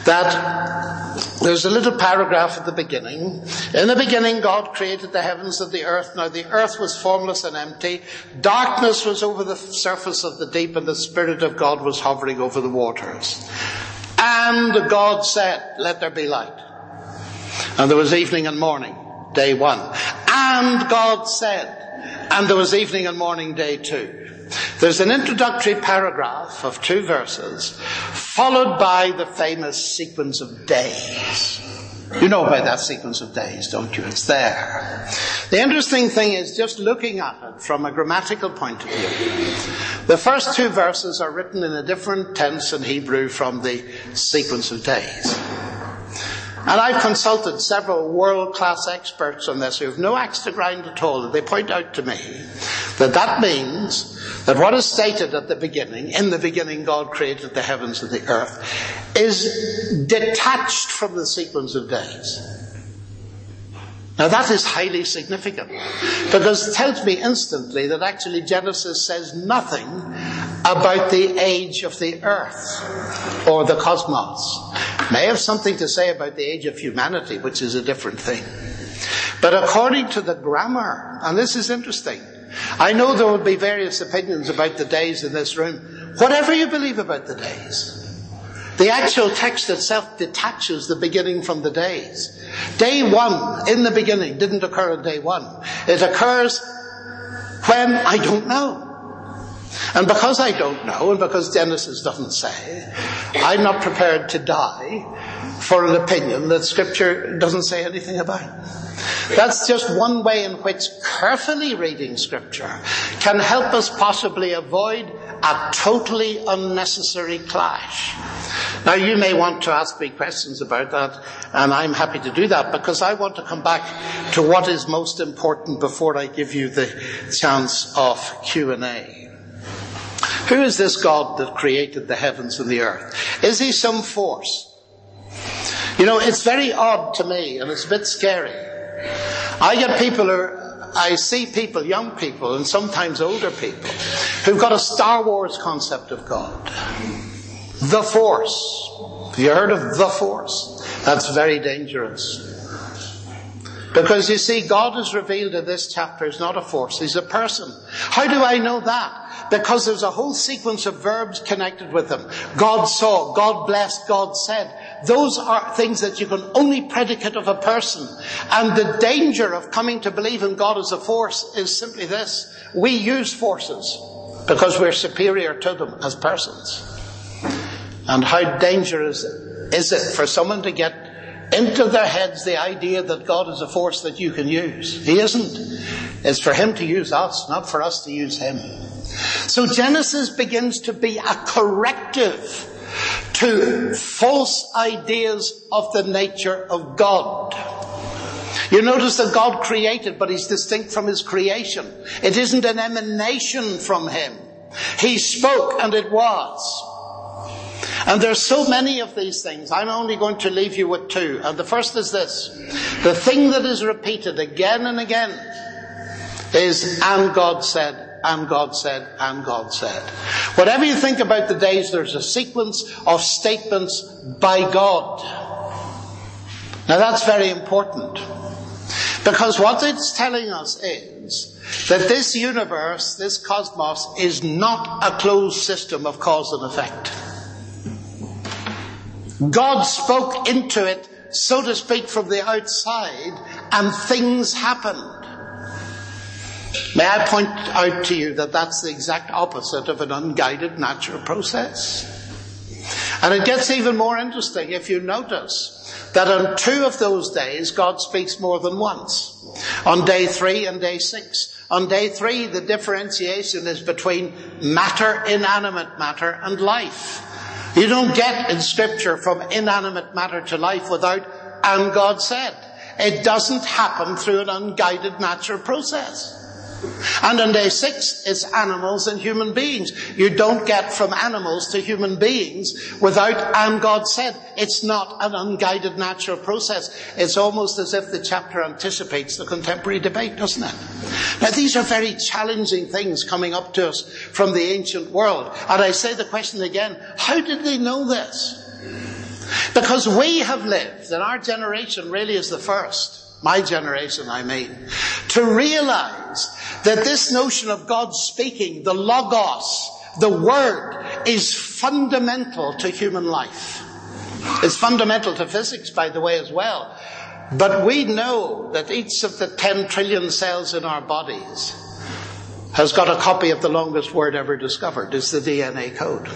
that there's a little paragraph at the beginning. In the beginning, God created the heavens and the earth. Now the earth was formless and empty. Darkness was over the surface of the deep, and the Spirit of God was hovering over the waters. And God said, let there be light. And there was evening and morning, day one. And God said, and there was evening and morning, day two. There's an introductory paragraph of 2 verses, followed by the famous sequence of days. You know about that sequence of days, don't you? It's there. The interesting thing is just looking at it from a grammatical point of view. The first 2 verses are written in a different tense in Hebrew from the sequence of days. And I've consulted several world-class experts on this who have no axe to grind at all, and they point out to me that that means that what is stated at the beginning, in the beginning God created the heavens and the earth, is detached from the sequence of days. Now that is highly significant, because it tells me instantly that actually Genesis says nothing about the age of the earth or the cosmos. It may have something to say about the age of humanity, which is a different thing. But according to the grammar, and this is interesting, I know there will be various opinions about the days in this room. Whatever you believe about the days, the actual text itself detaches the beginning from the days. Day one, in the beginning, didn't occur on day one. It occurs when I don't know. And because I don't know, and because Genesis doesn't say, I'm not prepared to die for an opinion that Scripture doesn't say anything about. That's just one way in which carefully reading Scripture can help us possibly avoid a totally unnecessary clash. Now you may want to ask me questions about that, and I'm happy to do that, because I want to come back to what is most important before I give you the chance of Q&A. Who is this God that created the heavens and the earth? Is he some force? You know, it's very odd to me, and it's a bit scary. I see people, young people, and sometimes older people, who've got a Star Wars concept of God. The Force. Have you heard of the Force? That's very dangerous. Because you see, God is revealed in this chapter is not a force, he's a person. How do I know that? Because there's a whole sequence of verbs connected with him. God saw, God blessed, God said. Those are things that you can only predicate of a person. And the danger of coming to believe in God as a force is simply this. We use forces because we're superior to them as persons. And how dangerous is it for someone to get into their heads the idea that God is a force that you can use. He isn't. It's for him to use us, not for us to use him. So Genesis begins to be a corrective to false ideas of the nature of God. You notice that God created, but he's distinct from his creation. It isn't an emanation from him. He spoke and it was. And there's so many of these things. I'm only going to leave you with two. And the first is this. The thing that is repeated again and again is, and God said, and God said, and God said. Whatever you think about the days, there's a sequence of statements by God. Now that's very important. Because what it's telling us is that this universe, this cosmos, is not a closed system of cause and effect. God spoke into it, so to speak, from the outside, and things happened. May I point out to you that that's the exact opposite of an unguided natural process. And it gets even more interesting if you notice that on 2 of those days, God speaks more than once. On day 3 and day 6. On day 3, the differentiation is between matter, inanimate matter, and life. You don't get in Scripture from inanimate matter to life without, and God said. It doesn't happen through an unguided natural process. And on day 6, it's animals and human beings. You don't get from animals to human beings without, and God said. It's not an unguided natural process. It's almost as if the chapter anticipates the contemporary debate, doesn't it? Now, these are very challenging things coming up to us from the ancient world. And I say the question again, how did they know this? Because we have lived, and our generation really is the first, my generation I mean, to realize that this notion of God speaking, the logos, the word, is fundamental to human life. It's fundamental to physics, by the way, as well. But we know that each of the 10 trillion cells in our bodies has got a copy of the longest word ever discovered. It's the DNA code.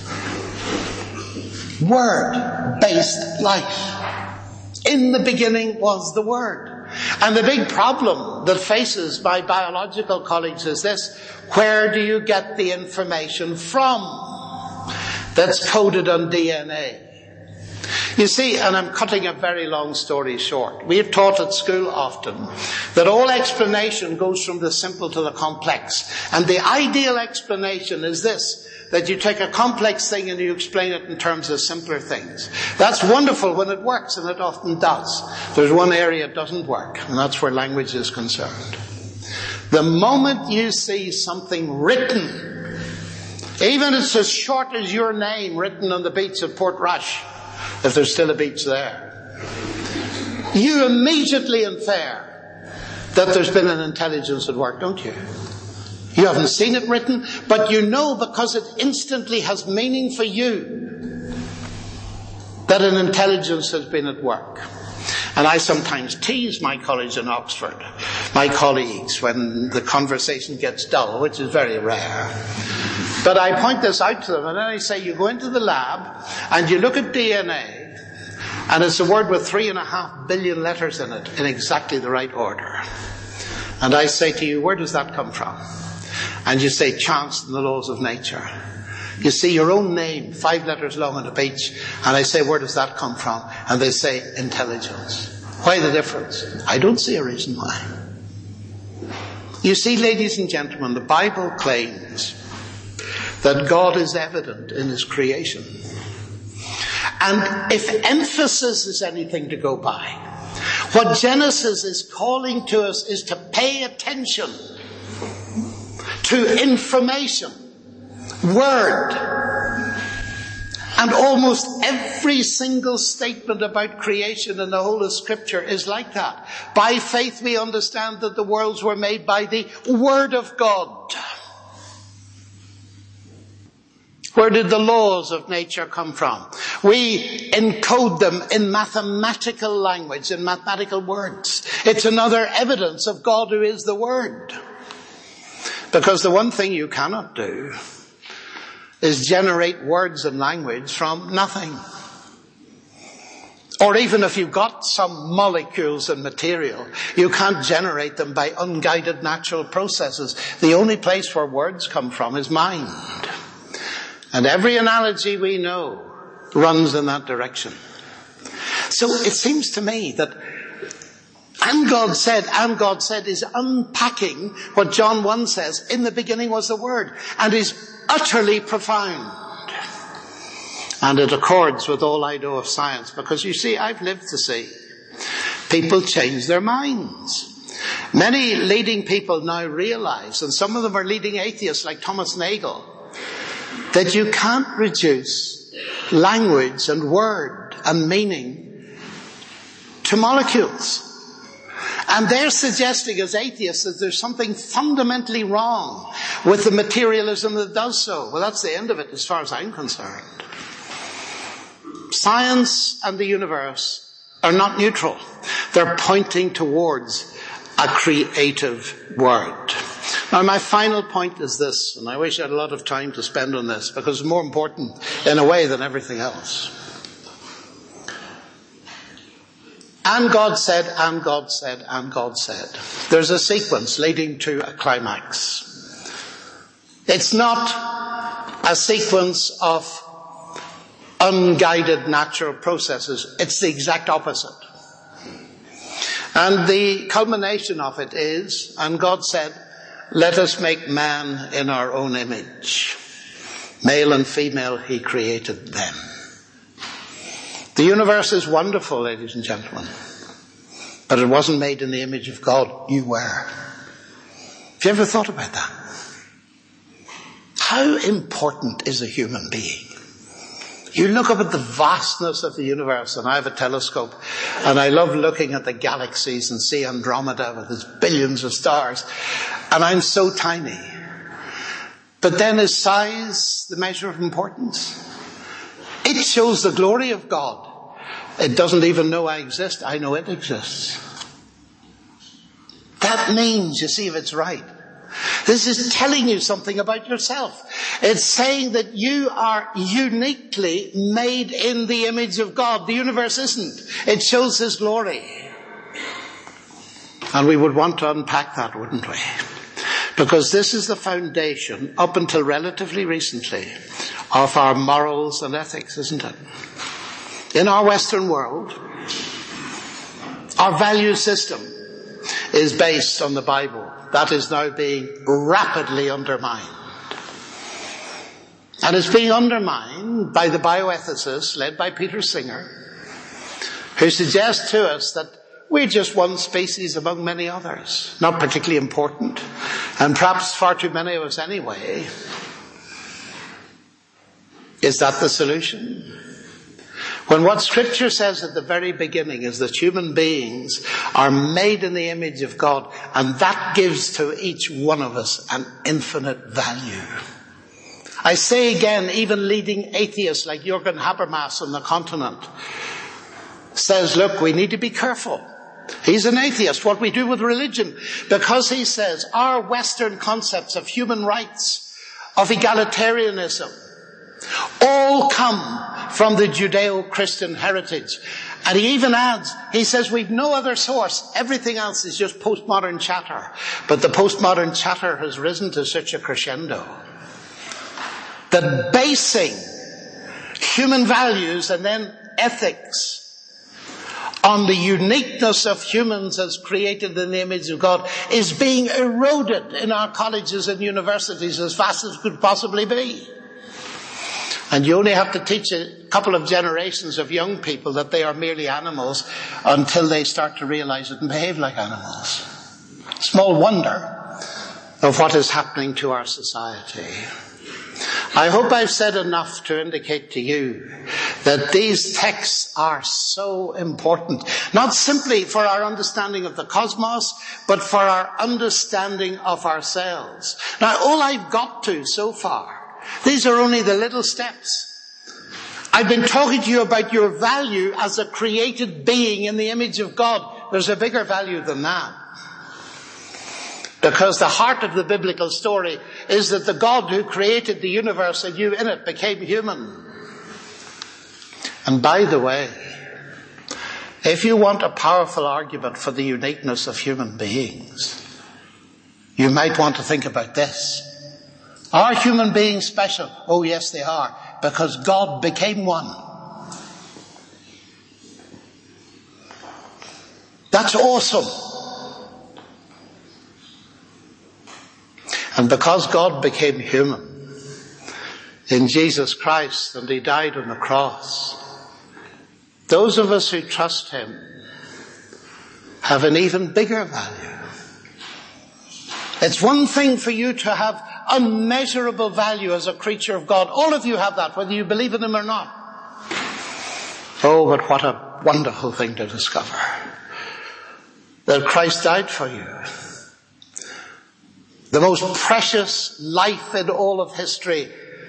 Word-based life. In the beginning was the Word. And the big problem that faces my biological colleagues is this. Where do you get the information from that's coded on DNA? You see, and I'm cutting a very long story short, we are taught at school often that all explanation goes from the simple to the complex. And the ideal explanation is this, that you take a complex thing and you explain it in terms of simpler things. That's wonderful when it works, and it often does. There's one area it doesn't work, and that's where language is concerned. The moment you see something written, even if it's as short as your name written on the beach of Portrush, if there's still a beach there, you immediately infer that there's been an intelligence at work, don't you? You haven't seen it written, but you know because it instantly has meaning for you that an intelligence has been at work. And I sometimes tease my colleagues in Oxford, my colleagues, when the conversation gets dull, which is very rare. But I point this out to them, and then I say, you go into the lab and you look at DNA, and it's a word with 3.5 billion letters in it in exactly the right order. And I say to you, where does that come from? And you say, chance and the laws of nature. You see your own name, 5 letters long on a beach, and I say, where does that come from? And they say, intelligence. Why the difference? I don't see a reason why. You see, ladies and gentlemen, the Bible claims that God is evident in his creation. And if emphasis is anything to go by, what Genesis is calling to us is to pay attention to information, word. And almost every single statement about creation in the whole of Scripture is like that. By faith we understand that the worlds were made by the Word of God. Where did the laws of nature come from? We encode them in mathematical language, in mathematical words. It's another evidence of God who is the Word. Because the one thing you cannot do is generate words and language from nothing. Or even if you've got some molecules and material, you can't generate them by unguided natural processes. The only place where words come from is mind. And every analogy we know runs in that direction. So it seems to me that and God said is unpacking what John 1 says, in the beginning was the Word, and is utterly profound. And it accords with all I know of science, because you see, I've lived to see people change their minds. Many leading people now realize, and some of them are leading atheists like Thomas Nagel, that you can't reduce language and word and meaning to molecules. And they're suggesting as atheists that there's something fundamentally wrong with the materialism that does so. Well, that's the end of it as far as I'm concerned. Science and the universe are not neutral. They're pointing towards a creative word. Now, my final point is this, and I wish I had a lot of time to spend on this, because it's more important in a way than everything else. And God said, and God said, and God said. There's a sequence leading to a climax. It's not a sequence of unguided natural processes. It's the exact opposite. And the culmination of it is, and God said, let us make man in our own image. Male and female, he created them. The universe is wonderful, ladies and gentlemen. But it wasn't made in the image of God. You were. Have you ever thought about that? How important is a human being? You look up at the vastness of the universe, and I have a telescope, and I love looking at the galaxies and see Andromeda with its billions of stars, and I'm so tiny. But then is size the measure of importance? It shows the glory of God. It doesn't even know I exist. I know it exists. That means, you see, if it's right, this is telling you something about yourself. It's saying that you are uniquely made in the image of God. The universe isn't. It shows His glory. And we would want to unpack that, wouldn't we? Because this is the foundation, up until relatively recently, of our morals and ethics, isn't it? In our Western world, our value system is based on the Bible. That is now being rapidly undermined. And it's being undermined by the bioethicists led by Peter Singer, who suggest to us that we're just one species among many others, not particularly important, and perhaps far too many of us anyway. Is that the solution? When what Scripture says at the very beginning is that human beings are made in the image of God, and that gives to each one of us an infinite value. I say again, even leading atheists like Jürgen Habermas on the continent says, look, we need to be careful. He's an atheist, what we do with religion, because he says our Western concepts of human rights, of egalitarianism, all come from the Judeo-Christian heritage. And he even adds, he says we've no other source. Everything else is just postmodern chatter. But the postmodern chatter has risen to such a crescendo that basing human values and then ethics on the uniqueness of humans as created in the image of God is being eroded in our colleges and universities as fast as it could possibly be. And you only have to teach a couple of generations of young people that they are merely animals until they start to realize it and behave like animals. Small wonder of what is happening to our society. I hope I've said enough to indicate to you that these texts are so important, not simply for our understanding of the cosmos, but for our understanding of ourselves. Now, all I've got to so far, these are only the little steps. I've been talking to you about your value as a created being in the image of God. There's a bigger value than that. Because the heart of the biblical story is that the God who created the universe and you in it became human. And by the way, If you want a powerful argument for the uniqueness of human beings, you might want to think about this. Are human beings special? Oh yes, they are, because God became one. That's awesome. And because God became human in Jesus Christ and he died on the cross, those of us who trust him have an even bigger value. It's one thing for you to have unmeasurable value as a creature of God. All of you have that, whether you believe in him or not. Oh, but what a wonderful thing to discover. That Christ died for you. The most precious life in all of history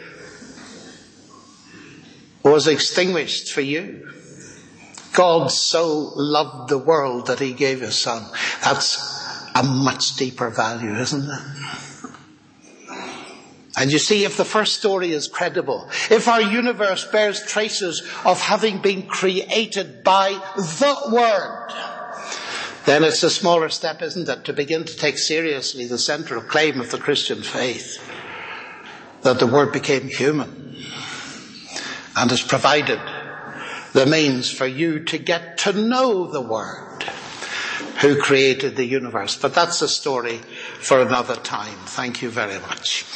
was extinguished for you. God so loved the world that he gave his son. That's a much deeper value, isn't it? And you see, if the first story is credible, if our universe bears traces of having been created by the Word, then it's a smaller step, isn't it, to begin to take seriously the central claim of the Christian faith, that the Word became human and has provided the means for you to get to know the Word who created the universe. But that's a story for another time. Thank you very much.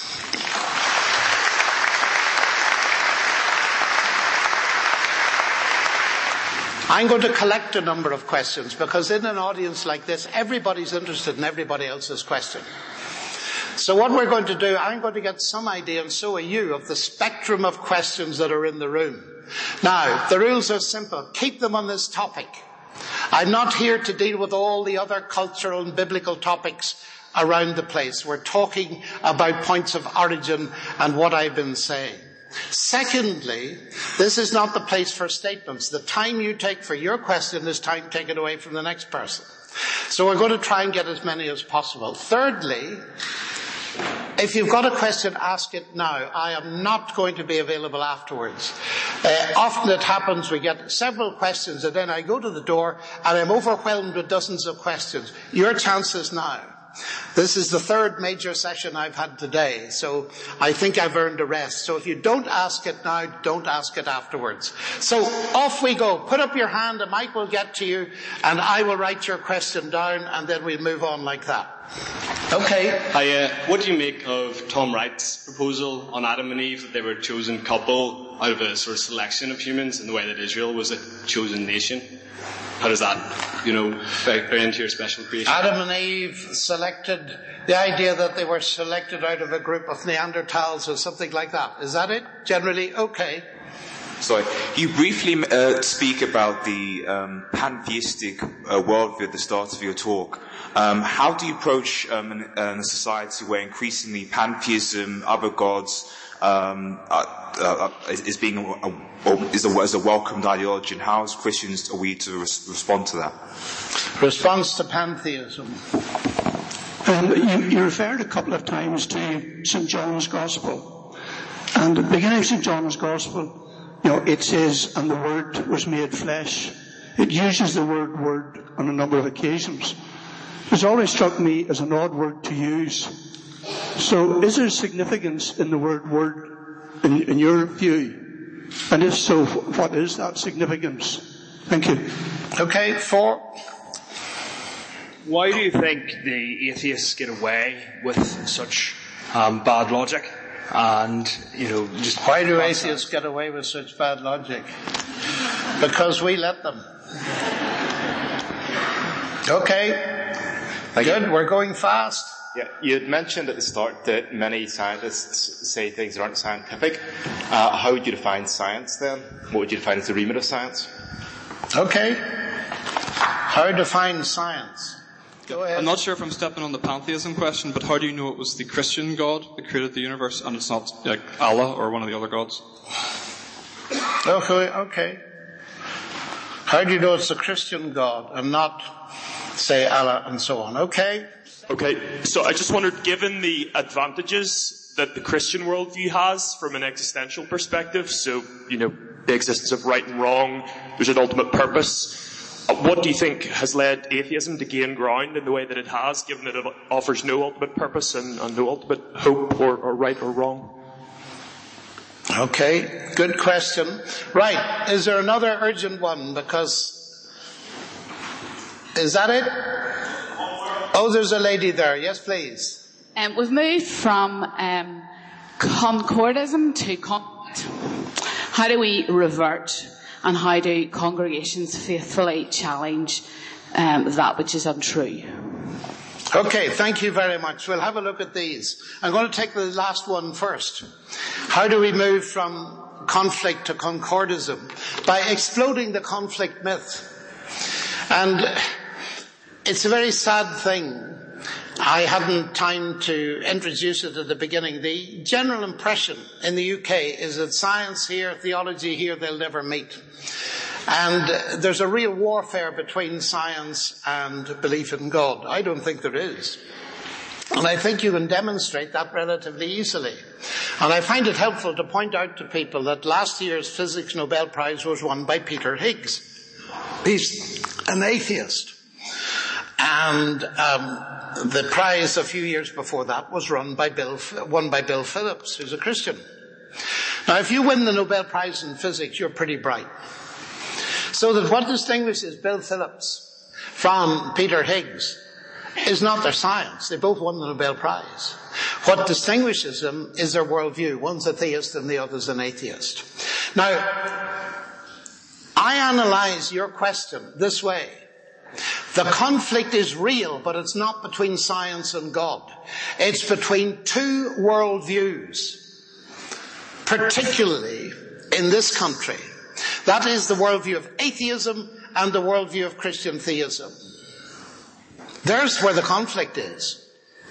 I'm going to collect a number of questions because in an audience like this, everybody's interested in everybody else's question. So what we're going to do, I'm going to get some idea, and so are you, of the spectrum of questions that are in the room. Now, the rules are simple. Keep them on this topic. I'm not here to deal with all the other cultural and biblical topics around the place. We're talking about points of origin and what I've been saying. Secondly, this is not the place for statements. The time you take for your question is time taken away from the next person. So we're going to try and get as many as possible. Thirdly, if you've got a question, ask it now. I am not going to be available afterwards. Often it happens we get several questions and then I go to the door and I'm overwhelmed with dozens of questions. Your chance is now. This is the third major session I've had today, so I think I've earned a rest. So if you don't ask it now, don't ask it afterwards. So off we go. Put up your hand, a mic will get to you, and I will write your question down, and then we'll move on like that. Okay. Hi, what do you make of Tom Wright's proposal on Adam and Eve, that they were a chosen couple out of a sort of selection of humans in the way that Israel was a chosen nation? How does that, factor into your special creation? Adam and Eve selected, the idea that they were selected out of a group of Neanderthals or something like that. Is that it? Generally, okay. Sorry, you briefly speak about the pantheistic worldview at the start of your talk. How do you approach in a society where increasingly pantheism, other gods, is a welcomed ideology, and how as Christians are we to respond to that? Response to pantheism. You referred a couple of times to St. John's Gospel. And at the beginning of St. John's Gospel, it says, and the Word was made flesh. It uses the word on a number of occasions. It's always struck me as an odd word to use. So is there significance in the word in your view? And if so, what is that significance? Thank you. Okay, 4. Why do you think the atheists get away with such bad logic? And, just... Why do atheists get away with such bad logic? Because we let them. Okay. Good, we're going fast. Yeah, you had mentioned at the start that many scientists say things that aren't scientific. How would you define science then? What would you define as the remit of science? Okay. How define science? Go ahead. I'm not sure if I'm stepping on the pantheism question, but how do you know it was the Christian God that created the universe and it's not like Allah or one of the other gods? Okay. How do you know it's the Christian God and not, say, Allah and so on? Okay, so I just wondered, given the advantages that the Christian worldview has from an existential perspective, so, the existence of right and wrong, there's an ultimate purpose, what do you think has led atheism to gain ground in the way that it has, given that it offers no ultimate purpose and no ultimate hope or right or wrong? Okay, good question. Right, is there another urgent one? Because, is that it? Oh, there's a lady there. Yes, please. We've moved from concordism to conflict. How do we revert, and how do congregations faithfully challenge that which is untrue? Okay, thank you very much. We'll have a look at these. I'm going to take the last one first. How do we move from conflict to concordism? By exploding the conflict myth. And it's a very sad thing. I hadn't time to introduce it at the beginning. The general impression in the UK is that science here, theology here, they'll never meet. And there's a real warfare between science and belief in God. I don't think there is. And I think you can demonstrate that relatively easily. And I find it helpful to point out to people that last year's Physics Nobel Prize was won by Peter Higgs. He's an atheist. And the prize a few years before that was won by Bill Phillips, who's a Christian. Now, if you win the Nobel Prize in physics, you're pretty bright. So that what distinguishes Bill Phillips from Peter Higgs is not their science. They both won the Nobel Prize. What distinguishes them is their worldview. One's a theist and the other's an atheist. Now, I analyze your question this way. The conflict is real, but it's not between science and God. It's between two worldviews, particularly in this country. That is the worldview of atheism and the worldview of Christian theism. There's where the conflict is.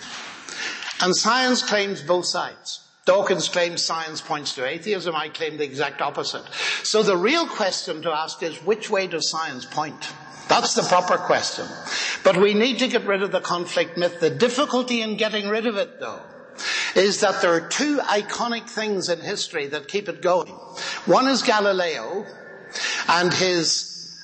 And science claims both sides. Dawkins claims science points to atheism. I claim the exact opposite. So the real question to ask is, which way does science point? That's the proper question. But we need to get rid of the conflict myth. The difficulty in getting rid of it, though, is that there are two iconic things in history that keep it going. One is Galileo and his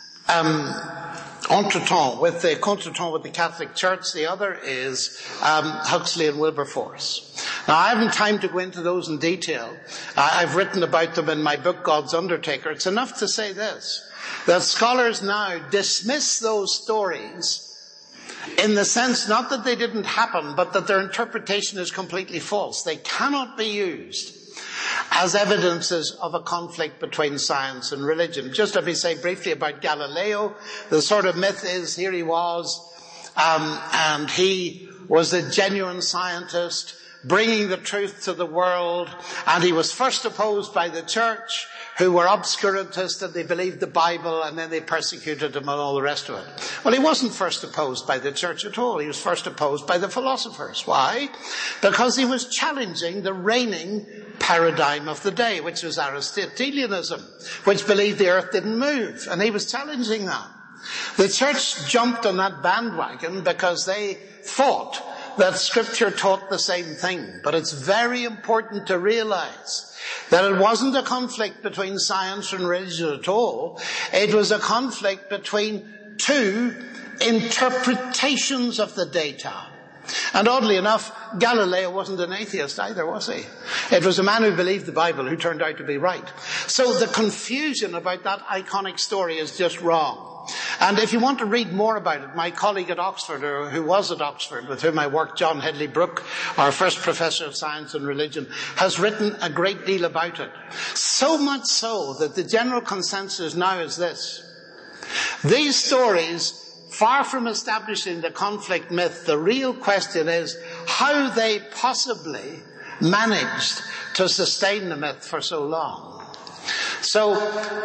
contretemps with the Catholic Church. The other is Huxley and Wilberforce. Now, I haven't time to go into those in detail. I've written about them in my book, God's Undertaker. It's enough to say this, that scholars now dismiss those stories in the sense not that they didn't happen, but that their interpretation is completely false. They cannot be used as evidences of a conflict between science and religion. Just let me say briefly about Galileo. The sort of myth is, here he was, and he was a genuine scientist, bringing the truth to the world, and he was first opposed by the church, who were obscurantists, and they believed the Bible, and then they persecuted him and all the rest of it. Well, he wasn't first opposed by the church at all. He was first opposed by the philosophers. Why? Because he was challenging the reigning paradigm of the day, which was Aristotelianism, which believed the earth didn't move, and he was challenging that. The church jumped on that bandwagon because they thought that Scripture taught the same thing. But it's very important to realize that it wasn't a conflict between science and religion at all. It was a conflict between two interpretations of the data. And oddly enough, Galileo wasn't an atheist either, was he? It was a man who believed the Bible who turned out to be right. So the confusion about that iconic story is just wrong. And if you want to read more about it, my colleague at Oxford, or who was at Oxford, with whom I worked, John Hedley Brooke, our first professor of science and religion, has written a great deal about it. So much so that the general consensus now is this. These stories, far from establishing the conflict myth, the real question is how they possibly managed to sustain the myth for so long. So,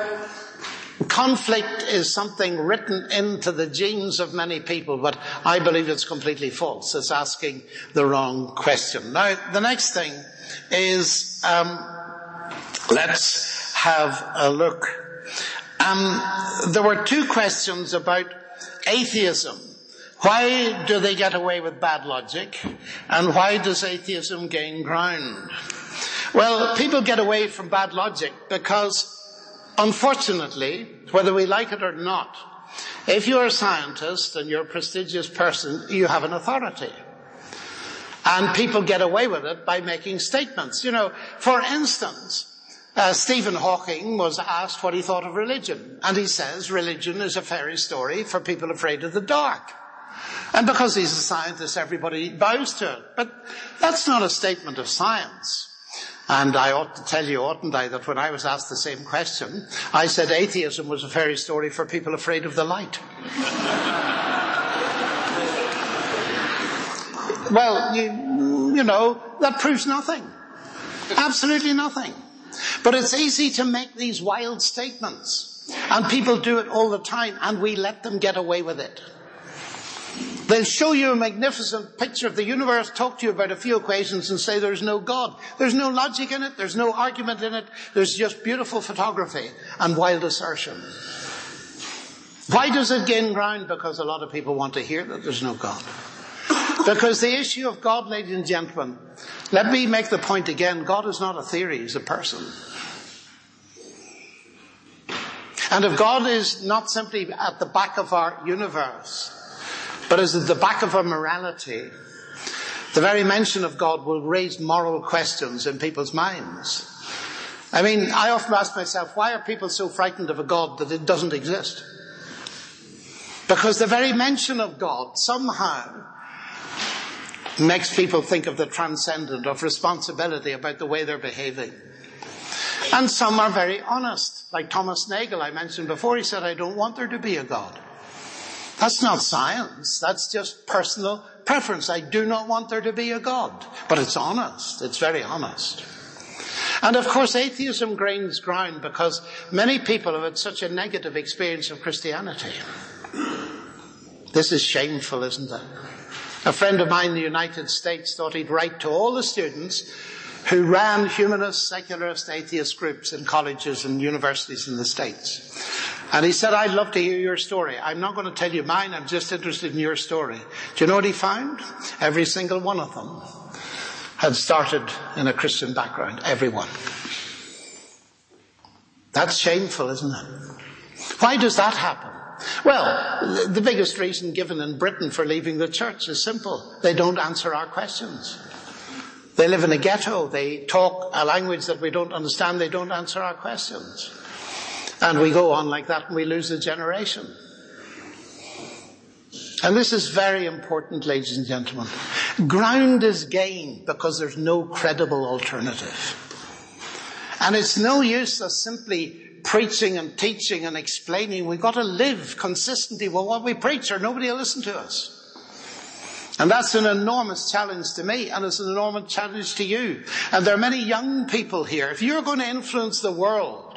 conflict is something written into the genes of many people, but I believe it's completely false. It's asking the wrong question. Now, the next thing is, let's have a look. There were two questions about atheism. Why do they get away with bad logic? And why does atheism gain ground? Well, people get away from bad logic because, unfortunately, whether we like it or not, If you're a scientist and you're a prestigious person, you have an authority. And people get away with it by making statements. You know, for instance, Stephen Hawking was asked what he thought of religion. And he says religion is a fairy story for people afraid of the dark. And because he's a scientist, everybody bows to it. But that's not a statement of science. And I ought to tell you, oughtn't I, that when I was asked the same question, I said atheism was a fairy story for people afraid of the light. Well, you know, that proves nothing. Absolutely nothing. But it's easy to make these wild statements. And people do it all the time, and we let them get away with it. They'll show you a magnificent picture of the universe, talk to you about a few equations and say there's no God. There's no logic in it, there's no argument in it, there's just beautiful photography and wild assertion. Why does it gain ground? Because a lot of people want to hear that there's no God. Because the issue of God, ladies and gentlemen, let me make the point again, God is not a theory, he's a person. And if God is not simply at the back of our universe, but is at the back of our morality, the very mention of God will raise moral questions in people's minds. I mean, I often ask myself, why are people so frightened of a God that it doesn't exist? Because the very mention of God somehow makes people think of the transcendent, of responsibility about the way they're behaving. And some are very honest. Like Thomas Nagel, I mentioned before, he said, I don't want there to be a God. That's not science. That's just personal preference. I do not want there to be a God. But it's honest. It's very honest. And of course, atheism gains ground because many people have had such a negative experience of Christianity. This is shameful, isn't it? A friend of mine in the United States thought he'd write to all the students who ran humanist, secularist, atheist groups in colleges and universities in the States. And he said, I'd love to hear your story. I'm not going to tell you mine, I'm just interested in your story. Do you know what he found? Every single one of them had started in a Christian background. Every one. That's shameful, isn't it? Why does that happen? Well, the biggest reason given in Britain for leaving the church is simple. They don't answer our questions. They live in a ghetto. They talk a language that we don't understand. They don't answer our questions. And we go on like that and we lose a generation. And this is very important, ladies and gentlemen. Ground is gained because there's no credible alternative. And it's no use us simply preaching and teaching and explaining. We've got to live consistently with what we preach or nobody will listen to us. And that's an enormous challenge to me, and it's an enormous challenge to you. And there are many young people here. If you're going to influence the world,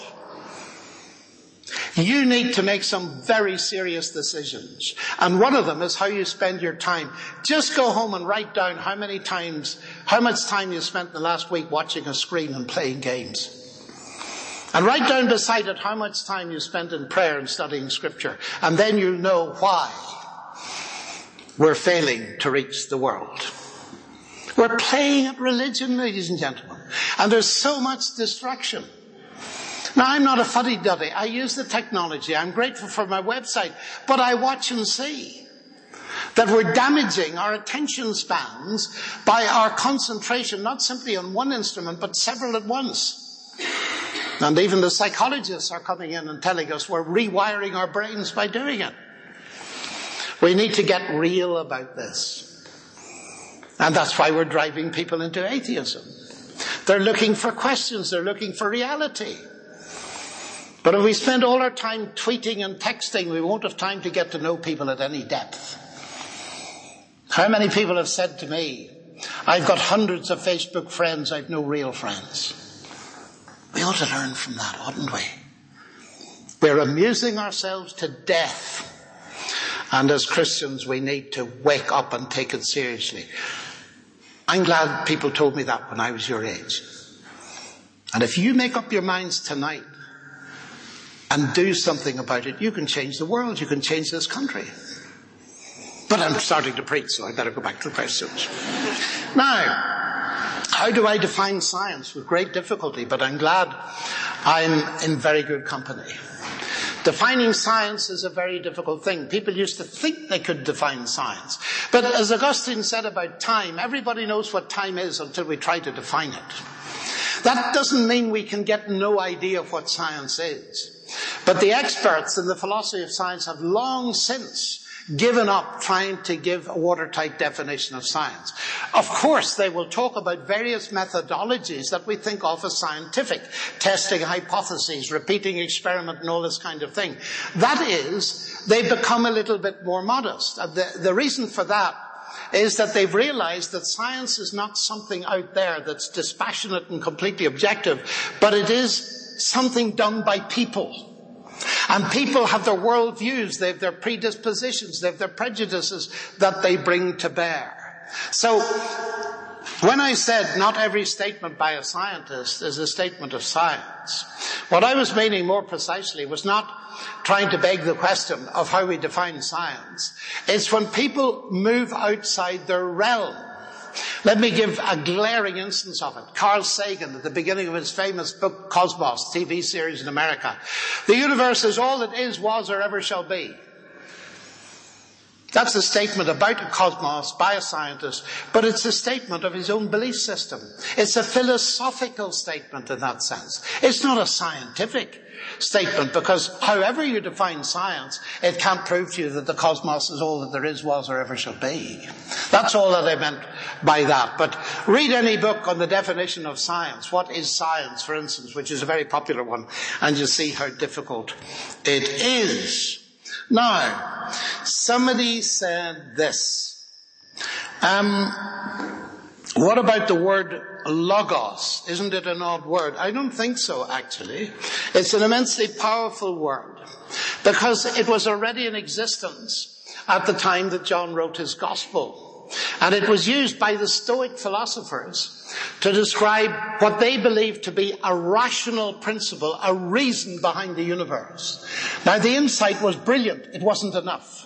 you need to make some very serious decisions. And one of them is how you spend your time. Just go home and write down how much time you spent in the last week watching a screen and playing games. And write down beside it how much time you spent in prayer and studying Scripture. And then you'll know why we're failing to reach the world. We're playing at religion, ladies and gentlemen. And there's so much distraction. Now, I'm not a fuddy-duddy. I use the technology. I'm grateful for my website. But I watch and see that we're damaging our attention spans by our concentration, not simply on one instrument, but several at once. And even the psychologists are coming in and telling us we're rewiring our brains by doing it. We need to get real about this. And that's why we're driving people into atheism. They're looking for questions. They're looking for reality. But if we spend all our time tweeting and texting, we won't have time to get to know people at any depth. How many people have said to me, I've got hundreds of Facebook friends, I've no real friends. We ought to learn from that, oughtn't we? We're amusing ourselves to death. And as Christians, we need to wake up and take it seriously. I'm glad people told me that when I was your age. And if you make up your minds tonight and do something about it, you can change the world, you can change this country. But I'm starting to preach, so I better go back to the questions. Now, how do I define science? With great difficulty, but I'm glad I'm in very good company. Defining science is a very difficult thing. People used to think they could define science. But as Augustine said about time, everybody knows what time is until we try to define it. That doesn't mean we can get no idea of what science is. But the experts in the philosophy of science have long since given up trying to give a watertight definition of science. Of course, they will talk about various methodologies that we think of as scientific, testing hypotheses, repeating experiment, and all this kind of thing. That is, they become a little bit more modest. The reason for that is that they've realized that science is not something out there that's dispassionate and completely objective, but it is something done by people. And people have their worldviews, they have their predispositions, they have their prejudices that they bring to bear. So, when I said not every statement by a scientist is a statement of science, what I was meaning more precisely was not trying to beg the question of how we define science. It's when people move outside their realm. Let me give a glaring instance of it. Carl Sagan, at the beginning of his famous book, Cosmos, TV series in America. The universe is all it is, was, or ever shall be. That's a statement about a cosmos by a scientist, but it's a statement of his own belief system. It's a philosophical statement in that sense. It's not a scientific statement, because however you define science, it can't prove to you that the cosmos is all that there is, was, or ever shall be. That's all that I meant by that. But read any book on the definition of science. What is science, for instance, which is a very popular one, and you see how difficult it is. Now, somebody said this. What about the word logos? Isn't it an odd word? I don't think so, actually. It's an immensely powerful word, because it was already in existence at the time that John wrote his gospel. And it was used by the Stoic philosophers to describe what they believed to be a rational principle, a reason behind the universe. Now, the insight was brilliant. It wasn't enough.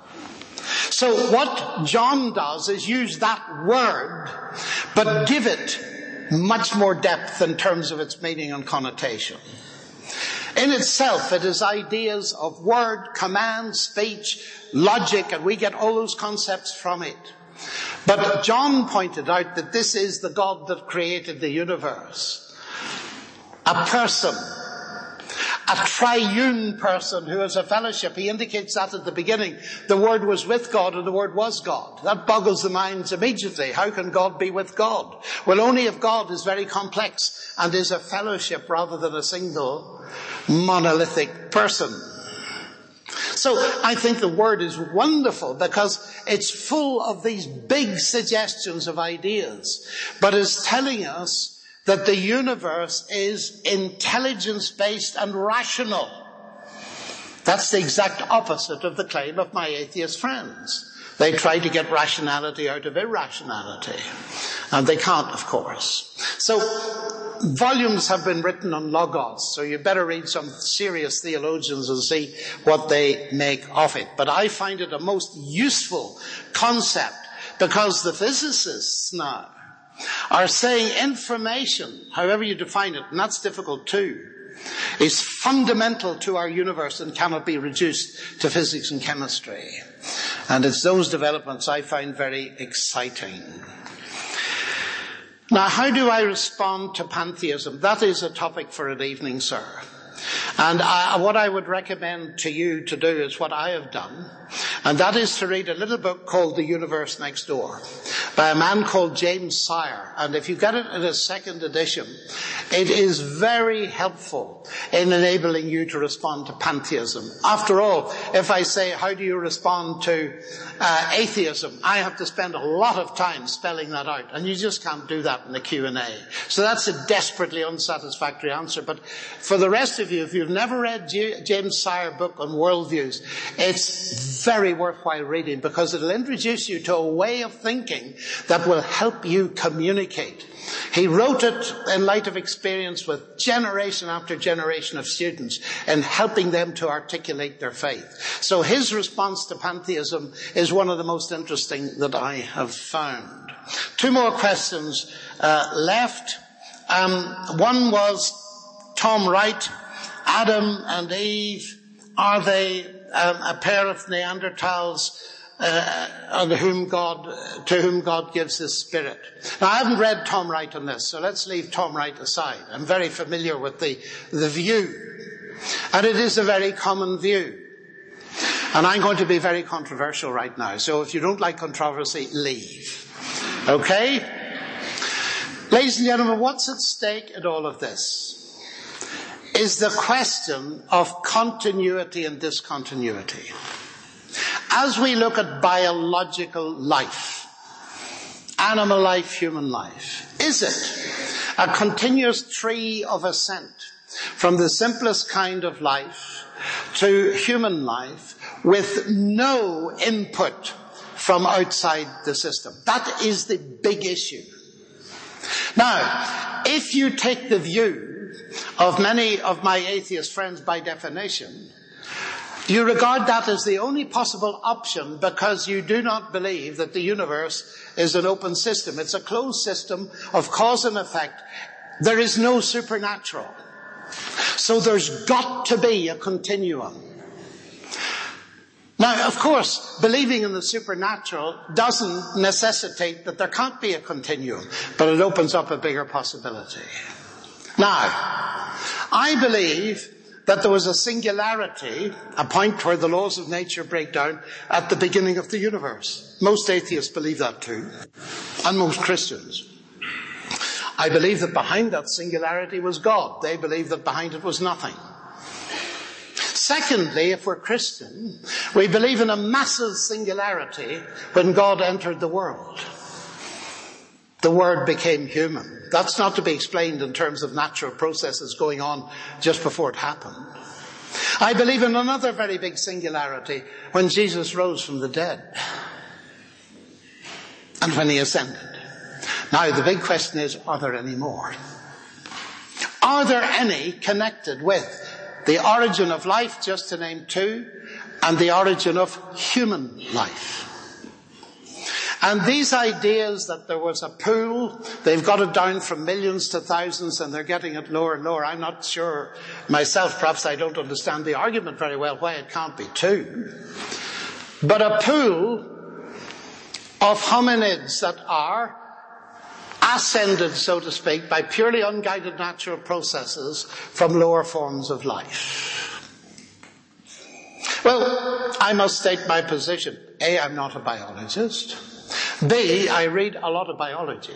So what John does is use that word, but give it much more depth in terms of its meaning and connotation. In itself, it is ideas of word, command, speech, logic, and we get all those concepts from it. But John pointed out that this is the God that created the universe. A person. A triune person who has a fellowship. He indicates that at the beginning. The Word was with God and the Word was God. That boggles the minds immediately. How can God be with God? Well, only if God is very complex and is a fellowship rather than a single monolithic person. So I think the word is wonderful because it's full of these big suggestions of ideas, but is telling us that the universe is intelligence-based and rational. That's the exact opposite of the claim of my atheist friends. They try to get rationality out of irrationality. And they can't, of course. So, volumes have been written on logos, so you better read some serious theologians and see what they make of it. But I find it a most useful concept, because the physicists now are saying information, however you define it, and that's difficult too, is fundamental to our universe and cannot be reduced to physics and chemistry. And it's those developments I find very exciting. Now, how do I respond to pantheism? That is a topic for an evening, sir. And what I would recommend to you to do is what I have done, and that is to read a little book called The Universe Next Door by a man called James Sire. And if you get it in a second edition, it is very helpful in enabling you to respond to pantheism. After all, if I say, how do you respond to atheism, I have to spend a lot of time spelling that out, and you just can't do that in the Q&A. So that's a desperately unsatisfactory answer. But for the rest of you, if you've never read James Sire's book on worldviews, it's very worthwhile reading, because it'll introduce you to a way of thinking that will help you communicate. He wrote it in light of experience with generation after generation of students and helping them to articulate their faith. So his response to pantheism is one of the most interesting that I have found. Two more questions left. One was Tom Wright, Adam and Eve Are they a pair of Neanderthals to whom God gives His Spirit? Now, I haven't read Tom Wright on this, so let's leave Tom Wright aside. I'm very familiar with the view, and it is a very common view. And I'm going to be very controversial right now, so if you don't like controversy, leave. Okay? Ladies and gentlemen, what's at stake in all of this is the question of continuity and discontinuity. As we look at biological life, animal life, human life, is it a continuous tree of ascent from the simplest kind of life to human life with no input from outside the system? That is the big issue. Now, if you take the view of many of my atheist friends by definition, you regard that as the only possible option because you do not believe that the universe is an open system. It's a closed system of cause and effect. There is no supernatural. So there's got to be a continuum. Now, of course, believing in the supernatural doesn't necessitate that there can't be a continuum, but it opens up a bigger possibility. Now, I believe that there was a singularity, a point where the laws of nature break down at the beginning of the universe. Most atheists believe that too, and most Christians. I believe that behind that singularity was God. They believe that behind it was nothing. Secondly, if we're Christian, we believe in a massive singularity when God entered the world. The Word became human. That's not to be explained in terms of natural processes going on just before it happened. I believe in another very big singularity when Jesus rose from the dead and when He ascended. Now, the big question is, are there any more? Are there any connected with the origin of life, just to name two, and the origin of human life? And these ideas that there was a pool, they've got it down from millions to thousands and they're getting it lower and lower. I'm not sure myself, perhaps I don't understand the argument very well why it can't be two. But a pool of hominids that are ascended, so to speak, by purely unguided natural processes from lower forms of life. Well, I must state my position. A, I'm not a biologist. B, I read a lot of biology.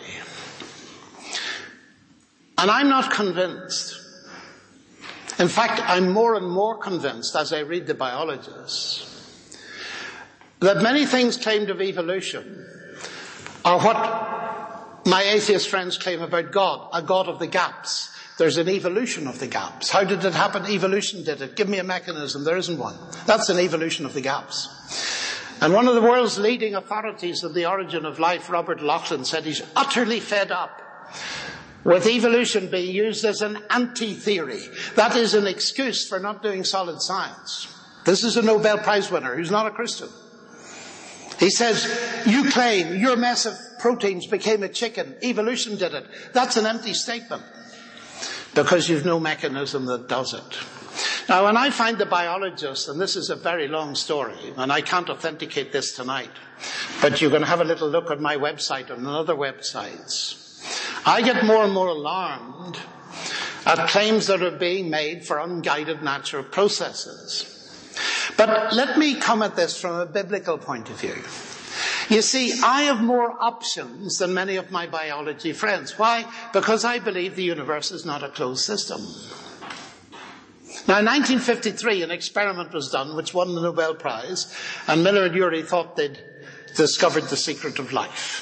And I'm not convinced. In fact, I'm more and more convinced as I read the biologists that many things claimed of evolution are what my atheist friends claim about God, a God of the gaps. There's an evolution of the gaps. How did it happen? Evolution did it. Give me a mechanism. There isn't one. That's an evolution of the gaps. And one of the world's leading authorities of the origin of life, Robert Laughlin, said he's utterly fed up with evolution being used as an anti-theory. That is an excuse for not doing solid science. This is a Nobel Prize winner who's not a Christian. He says, you claim your mess of proteins became a chicken. Evolution did it. That's an empty statement because you've no mechanism that does it. Now, when I find the biologists, and this is a very long story, and I can't authenticate this tonight, but you're going to have a little look at my website and other websites, I get more and more alarmed at claims that are being made for unguided natural processes. But let me come at this from a biblical point of view. You see, I have more options than many of my biology friends. Why? Because I believe the universe is not a closed system. Now, in 1953, an experiment was done which won the Nobel Prize, and Miller and Urey thought they'd discovered the secret of life.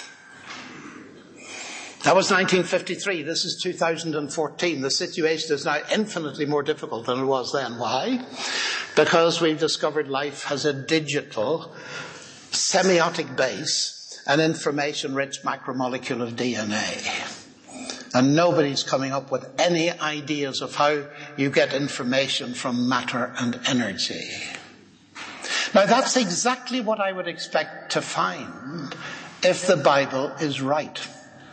That was 1953. This is 2014. The situation is now infinitely more difficult than it was then. Why? Because we've discovered life has a digital, semiotic base, an information-rich macromolecule of DNA. And nobody's coming up with any ideas of how you get information from matter and energy. Now, that's exactly what I would expect to find if the Bible is right.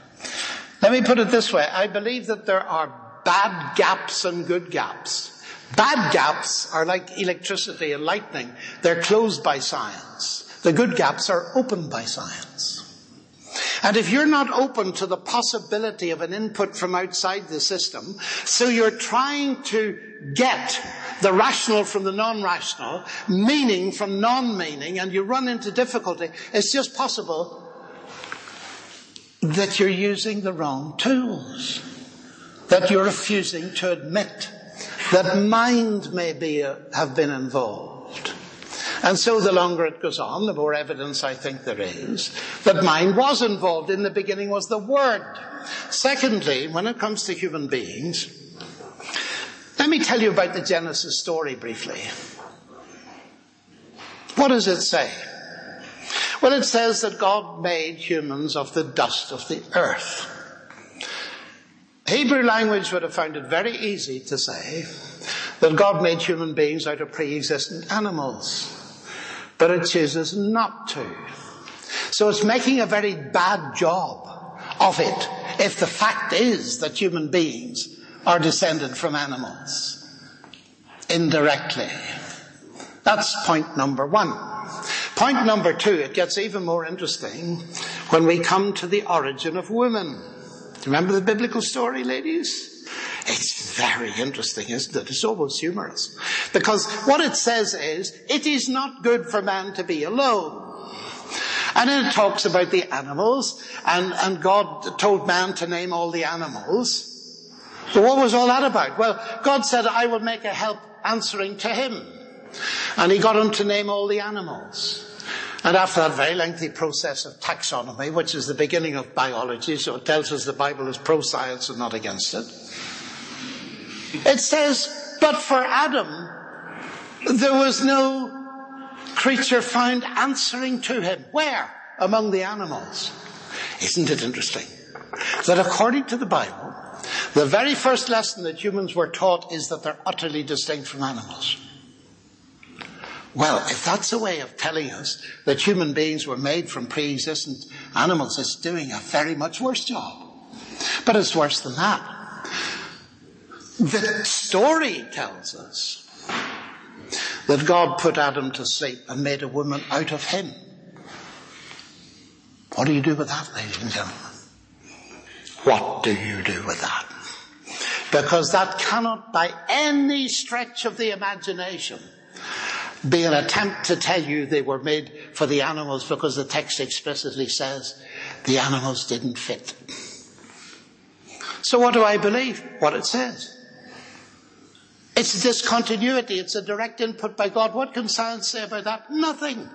Let me put it this way. I believe that there are bad gaps and good gaps. Bad gaps are like electricity and lightning. They're closed by science. The good gaps are opened by science. And if you're not open to the possibility of an input from outside the system, so you're trying to get the rational from the non-rational, meaning from non-meaning, and you run into difficulty, it's just possible that you're using the wrong tools, that you're refusing to admit that mind may have been involved. And so the longer it goes on, the more evidence I think there is that mind was involved. In the beginning was the Word. Secondly, when it comes to human beings, let me tell you about the Genesis story briefly. What does it say? Well, it says that God made humans of the dust of the earth. Hebrew language would have found it very easy to say that God made human beings out of pre-existent animals. But it chooses not to. So it's making a very bad job of it if the fact is that human beings are descended from animals indirectly. That's point number one. Point number two, it gets even more interesting when we come to the origin of women. Remember the biblical story, ladies? It's very interesting, isn't it? It's almost humorous. Because what it says is, it is not good for man to be alone. And then it talks about the animals, and God told man to name all the animals. But what was all that about? Well, God said, I will make a help answering to him. And he got him to name all the animals. And after that very lengthy process of taxonomy, which is the beginning of biology, so it tells us the Bible is pro-science and not against it, it says, but for Adam, there was no creature found answering to him. Where? Among the animals. Isn't it interesting that according to the Bible, the very first lesson that humans were taught is that they're utterly distinct from animals? Well, if that's a way of telling us that human beings were made from pre-existent animals, it's doing a very much worse job. But it's worse than that. The story tells us that God put Adam to sleep and made a woman out of him. What do you do with that, ladies and gentlemen? What do you do with that? Because that cannot by any stretch of the imagination be an attempt to tell you they were made for the animals, because the text explicitly says the animals didn't fit. So what do I believe? What it says. It's a discontinuity. It's a direct input by God. What can science say about that? Nothing.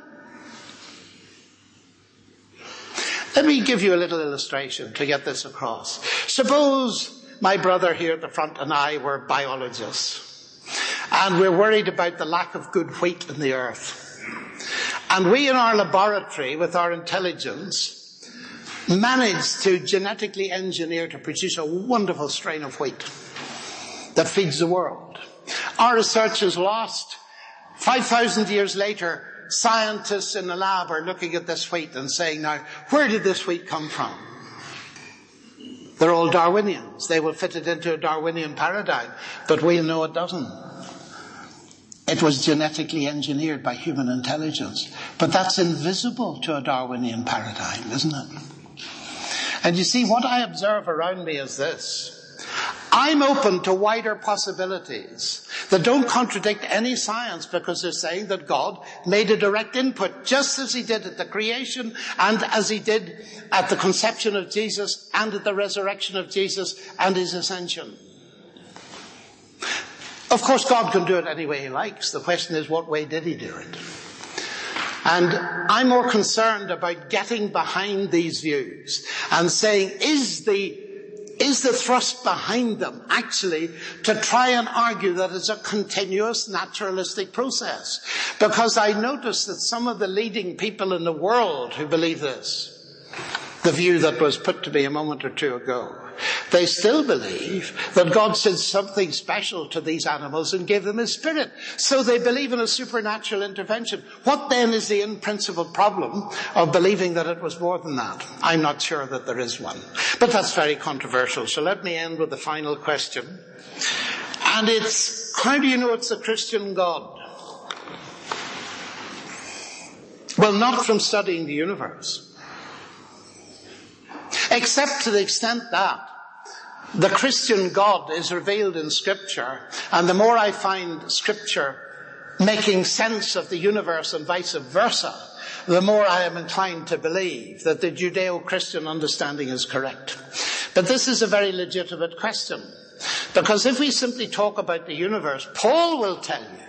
Let me give you a little illustration to get this across. Suppose my brother here at the front and I were biologists, and we're worried about the lack of good wheat in the earth. And we in our laboratory, with our intelligence, managed to genetically engineer to produce a wonderful strain of wheat that feeds the world. Our research is lost. 5,000 years later, scientists in the lab are looking at this wheat and saying, now, where did this wheat come from? They're all Darwinians. They will fit it into a Darwinian paradigm, but we'll know it doesn't. It was genetically engineered by human intelligence. But that's invisible to a Darwinian paradigm, isn't it? And you see, what I observe around me is this. I'm open to wider possibilities that don't contradict any science, because they're saying that God made a direct input, just as he did at the creation and as he did at the conception of Jesus and at the resurrection of Jesus and his ascension. Of course, God can do it any way he likes. The question is, what way did he do it? And I'm more concerned about getting behind these views and saying, is the thrust behind them actually to try and argue that it's a continuous naturalistic process? Because I notice that some of the leading people in the world who believe this, the view that was put to me a moment or two ago, they still believe that God said something special to these animals and gave them his spirit. So they believe in a supernatural intervention. What then is the in-principle problem of believing that it was more than that? I'm not sure that there is one. But that's very controversial. So let me end with the final question. And it's, how do you know it's a Christian God? Well, not from studying the universe. Except to the extent that the Christian God is revealed in Scripture, and the more I find Scripture making sense of the universe and vice versa, the more I am inclined to believe that the Judeo-Christian understanding is correct. But this is a very legitimate question, because if we simply talk about the universe, Paul will tell you,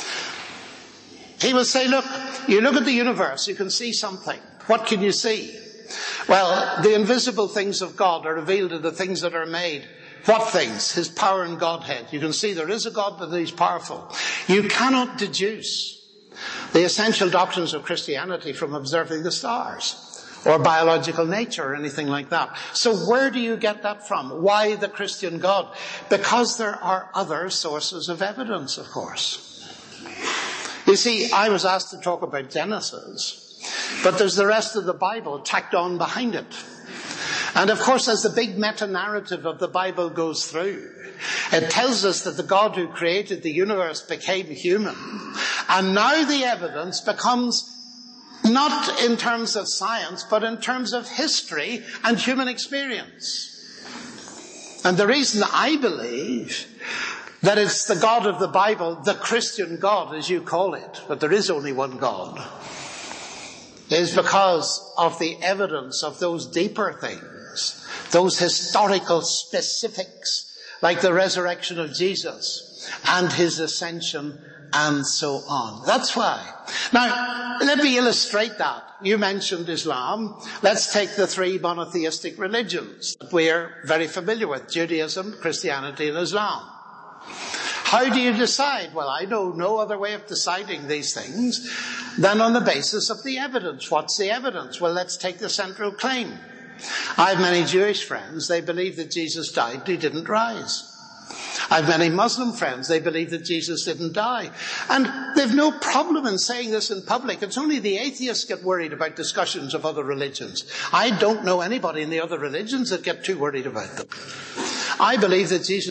he will say, look, you look at the universe, you can see something. What can you see? Well, the invisible things of God are revealed in the things that are made. What things? His power and Godhead. You can see there is a God, but he's powerful. You cannot deduce the essential doctrines of Christianity from observing the stars or biological nature or anything like that. So where do you get that from? Why the Christian God? Because there are other sources of evidence, of course. You see, I was asked to talk about Genesis, but there's the rest of the Bible tacked on behind it. And of course, as the big meta-narrative of the Bible goes through, it tells us that the God who created the universe became human. And now the evidence becomes not in terms of science, but in terms of history and human experience. And the reason I believe that it's the God of the Bible, the Christian God, as you call it, but there is only one God, is because of the evidence of those deeper things, those historical specifics, like the resurrection of Jesus and his ascension and so on. That's why. Now, let me illustrate that. You mentioned Islam. Let's take the three monotheistic religions that we're very familiar with: Judaism, Christianity, and Islam. How do you decide? Well, I know no other way of deciding these things than on the basis of the evidence. What's the evidence? Well, let's take the central claim. I have many Jewish friends. They believe that Jesus died, but he didn't rise. I have many Muslim friends. They believe that Jesus didn't die. And they've no problem in saying this in public. It's only the atheists get worried about discussions of other religions. I don't know anybody in the other religions that get too worried about them. I believe that Jesus...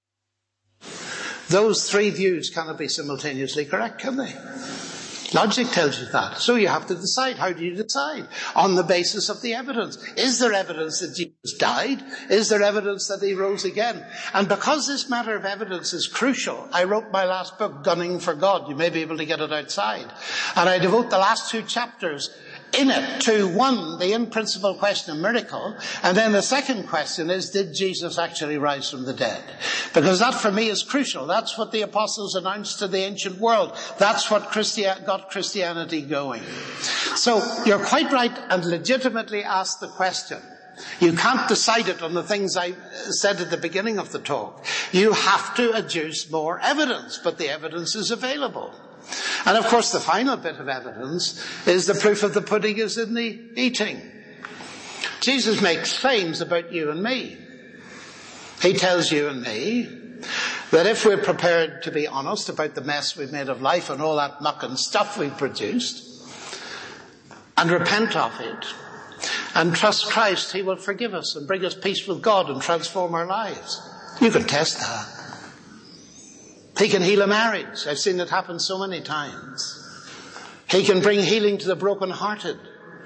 Those three views cannot be simultaneously correct, can they? Logic tells you that. So you have to decide. How do you decide? On the basis of the evidence. Is there evidence that Jesus died? Is there evidence that he rose again? And because this matter of evidence is crucial, I wrote my last book, Gunning for God. You may be able to get it outside. And I devote the last 2 chapters in it to, one, the in-principle question of miracle, and then the second question is, did Jesus actually rise from the dead? Because that for me is crucial. That's what the apostles announced to the ancient world. That's what got Christianity going. So you're quite right and legitimately asked the question. You can't decide it on the things I said at the beginning of the talk. You have to adduce more evidence, but the evidence is available. And of course the final bit of evidence is the proof of the pudding is in the eating. Jesus makes claims about you and me. He tells you and me that if we're prepared to be honest about the mess we've made of life and all that muck and stuff we've produced, and repent of it, and trust Christ, he will forgive us and bring us peace with God and transform our lives. You can test that. He can heal a marriage. I've seen it happen so many times. He can bring healing to the brokenhearted.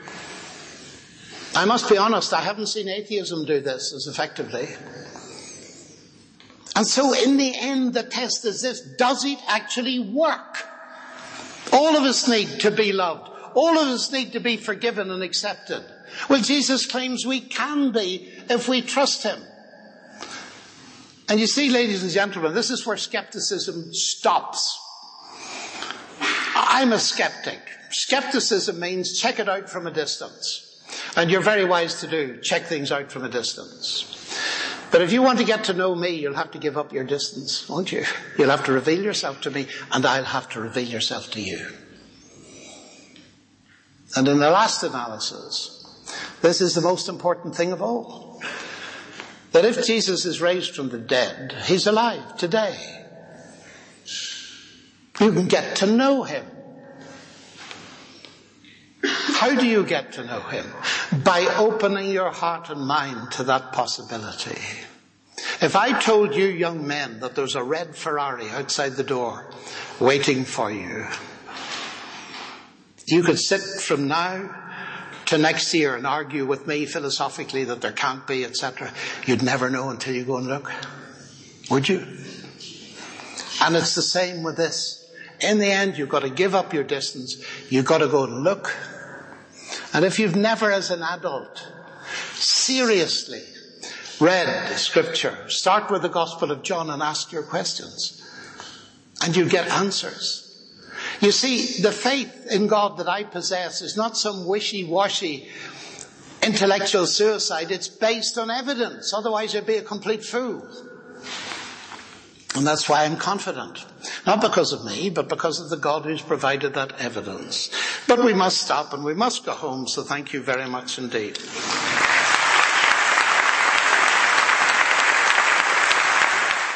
I must be honest, I haven't seen atheism do this as effectively. And so in the end, the test is this: does it actually work? All of us need to be loved. All of us need to be forgiven and accepted. Well, Jesus claims we can be if we trust him. And you see, ladies and gentlemen, this is where skepticism stops. I'm a skeptic. Skepticism means check it out from a distance. And you're very wise to do. Check things out from a distance. But if you want to get to know me, you'll have to give up your distance, won't you? You'll have to reveal yourself to me, and I'll have to reveal yourself to you. And in the last analysis, this is the most important thing of all. That if Jesus is raised from the dead, he's alive today. You can get to know him. How do you get to know him? By opening your heart and mind to that possibility. If I told you young men that there's a red Ferrari outside the door waiting for you, you could sit from now to next year and argue with me philosophically that there can't be, etc. You'd never know until you go and look. Would you? And it's the same with this. In the end, you've got to give up your distance. You've got to go and look. And if you've never as an adult seriously read Scripture, start with the Gospel of John and ask your questions. And you get answers. You see, the faith in God that I possess is not some wishy-washy intellectual suicide. It's based on evidence. Otherwise I'd be a complete fool. And that's why I'm confident. Not because of me, but because of the God who's provided that evidence. But we must stop and we must go home, so thank you very much indeed.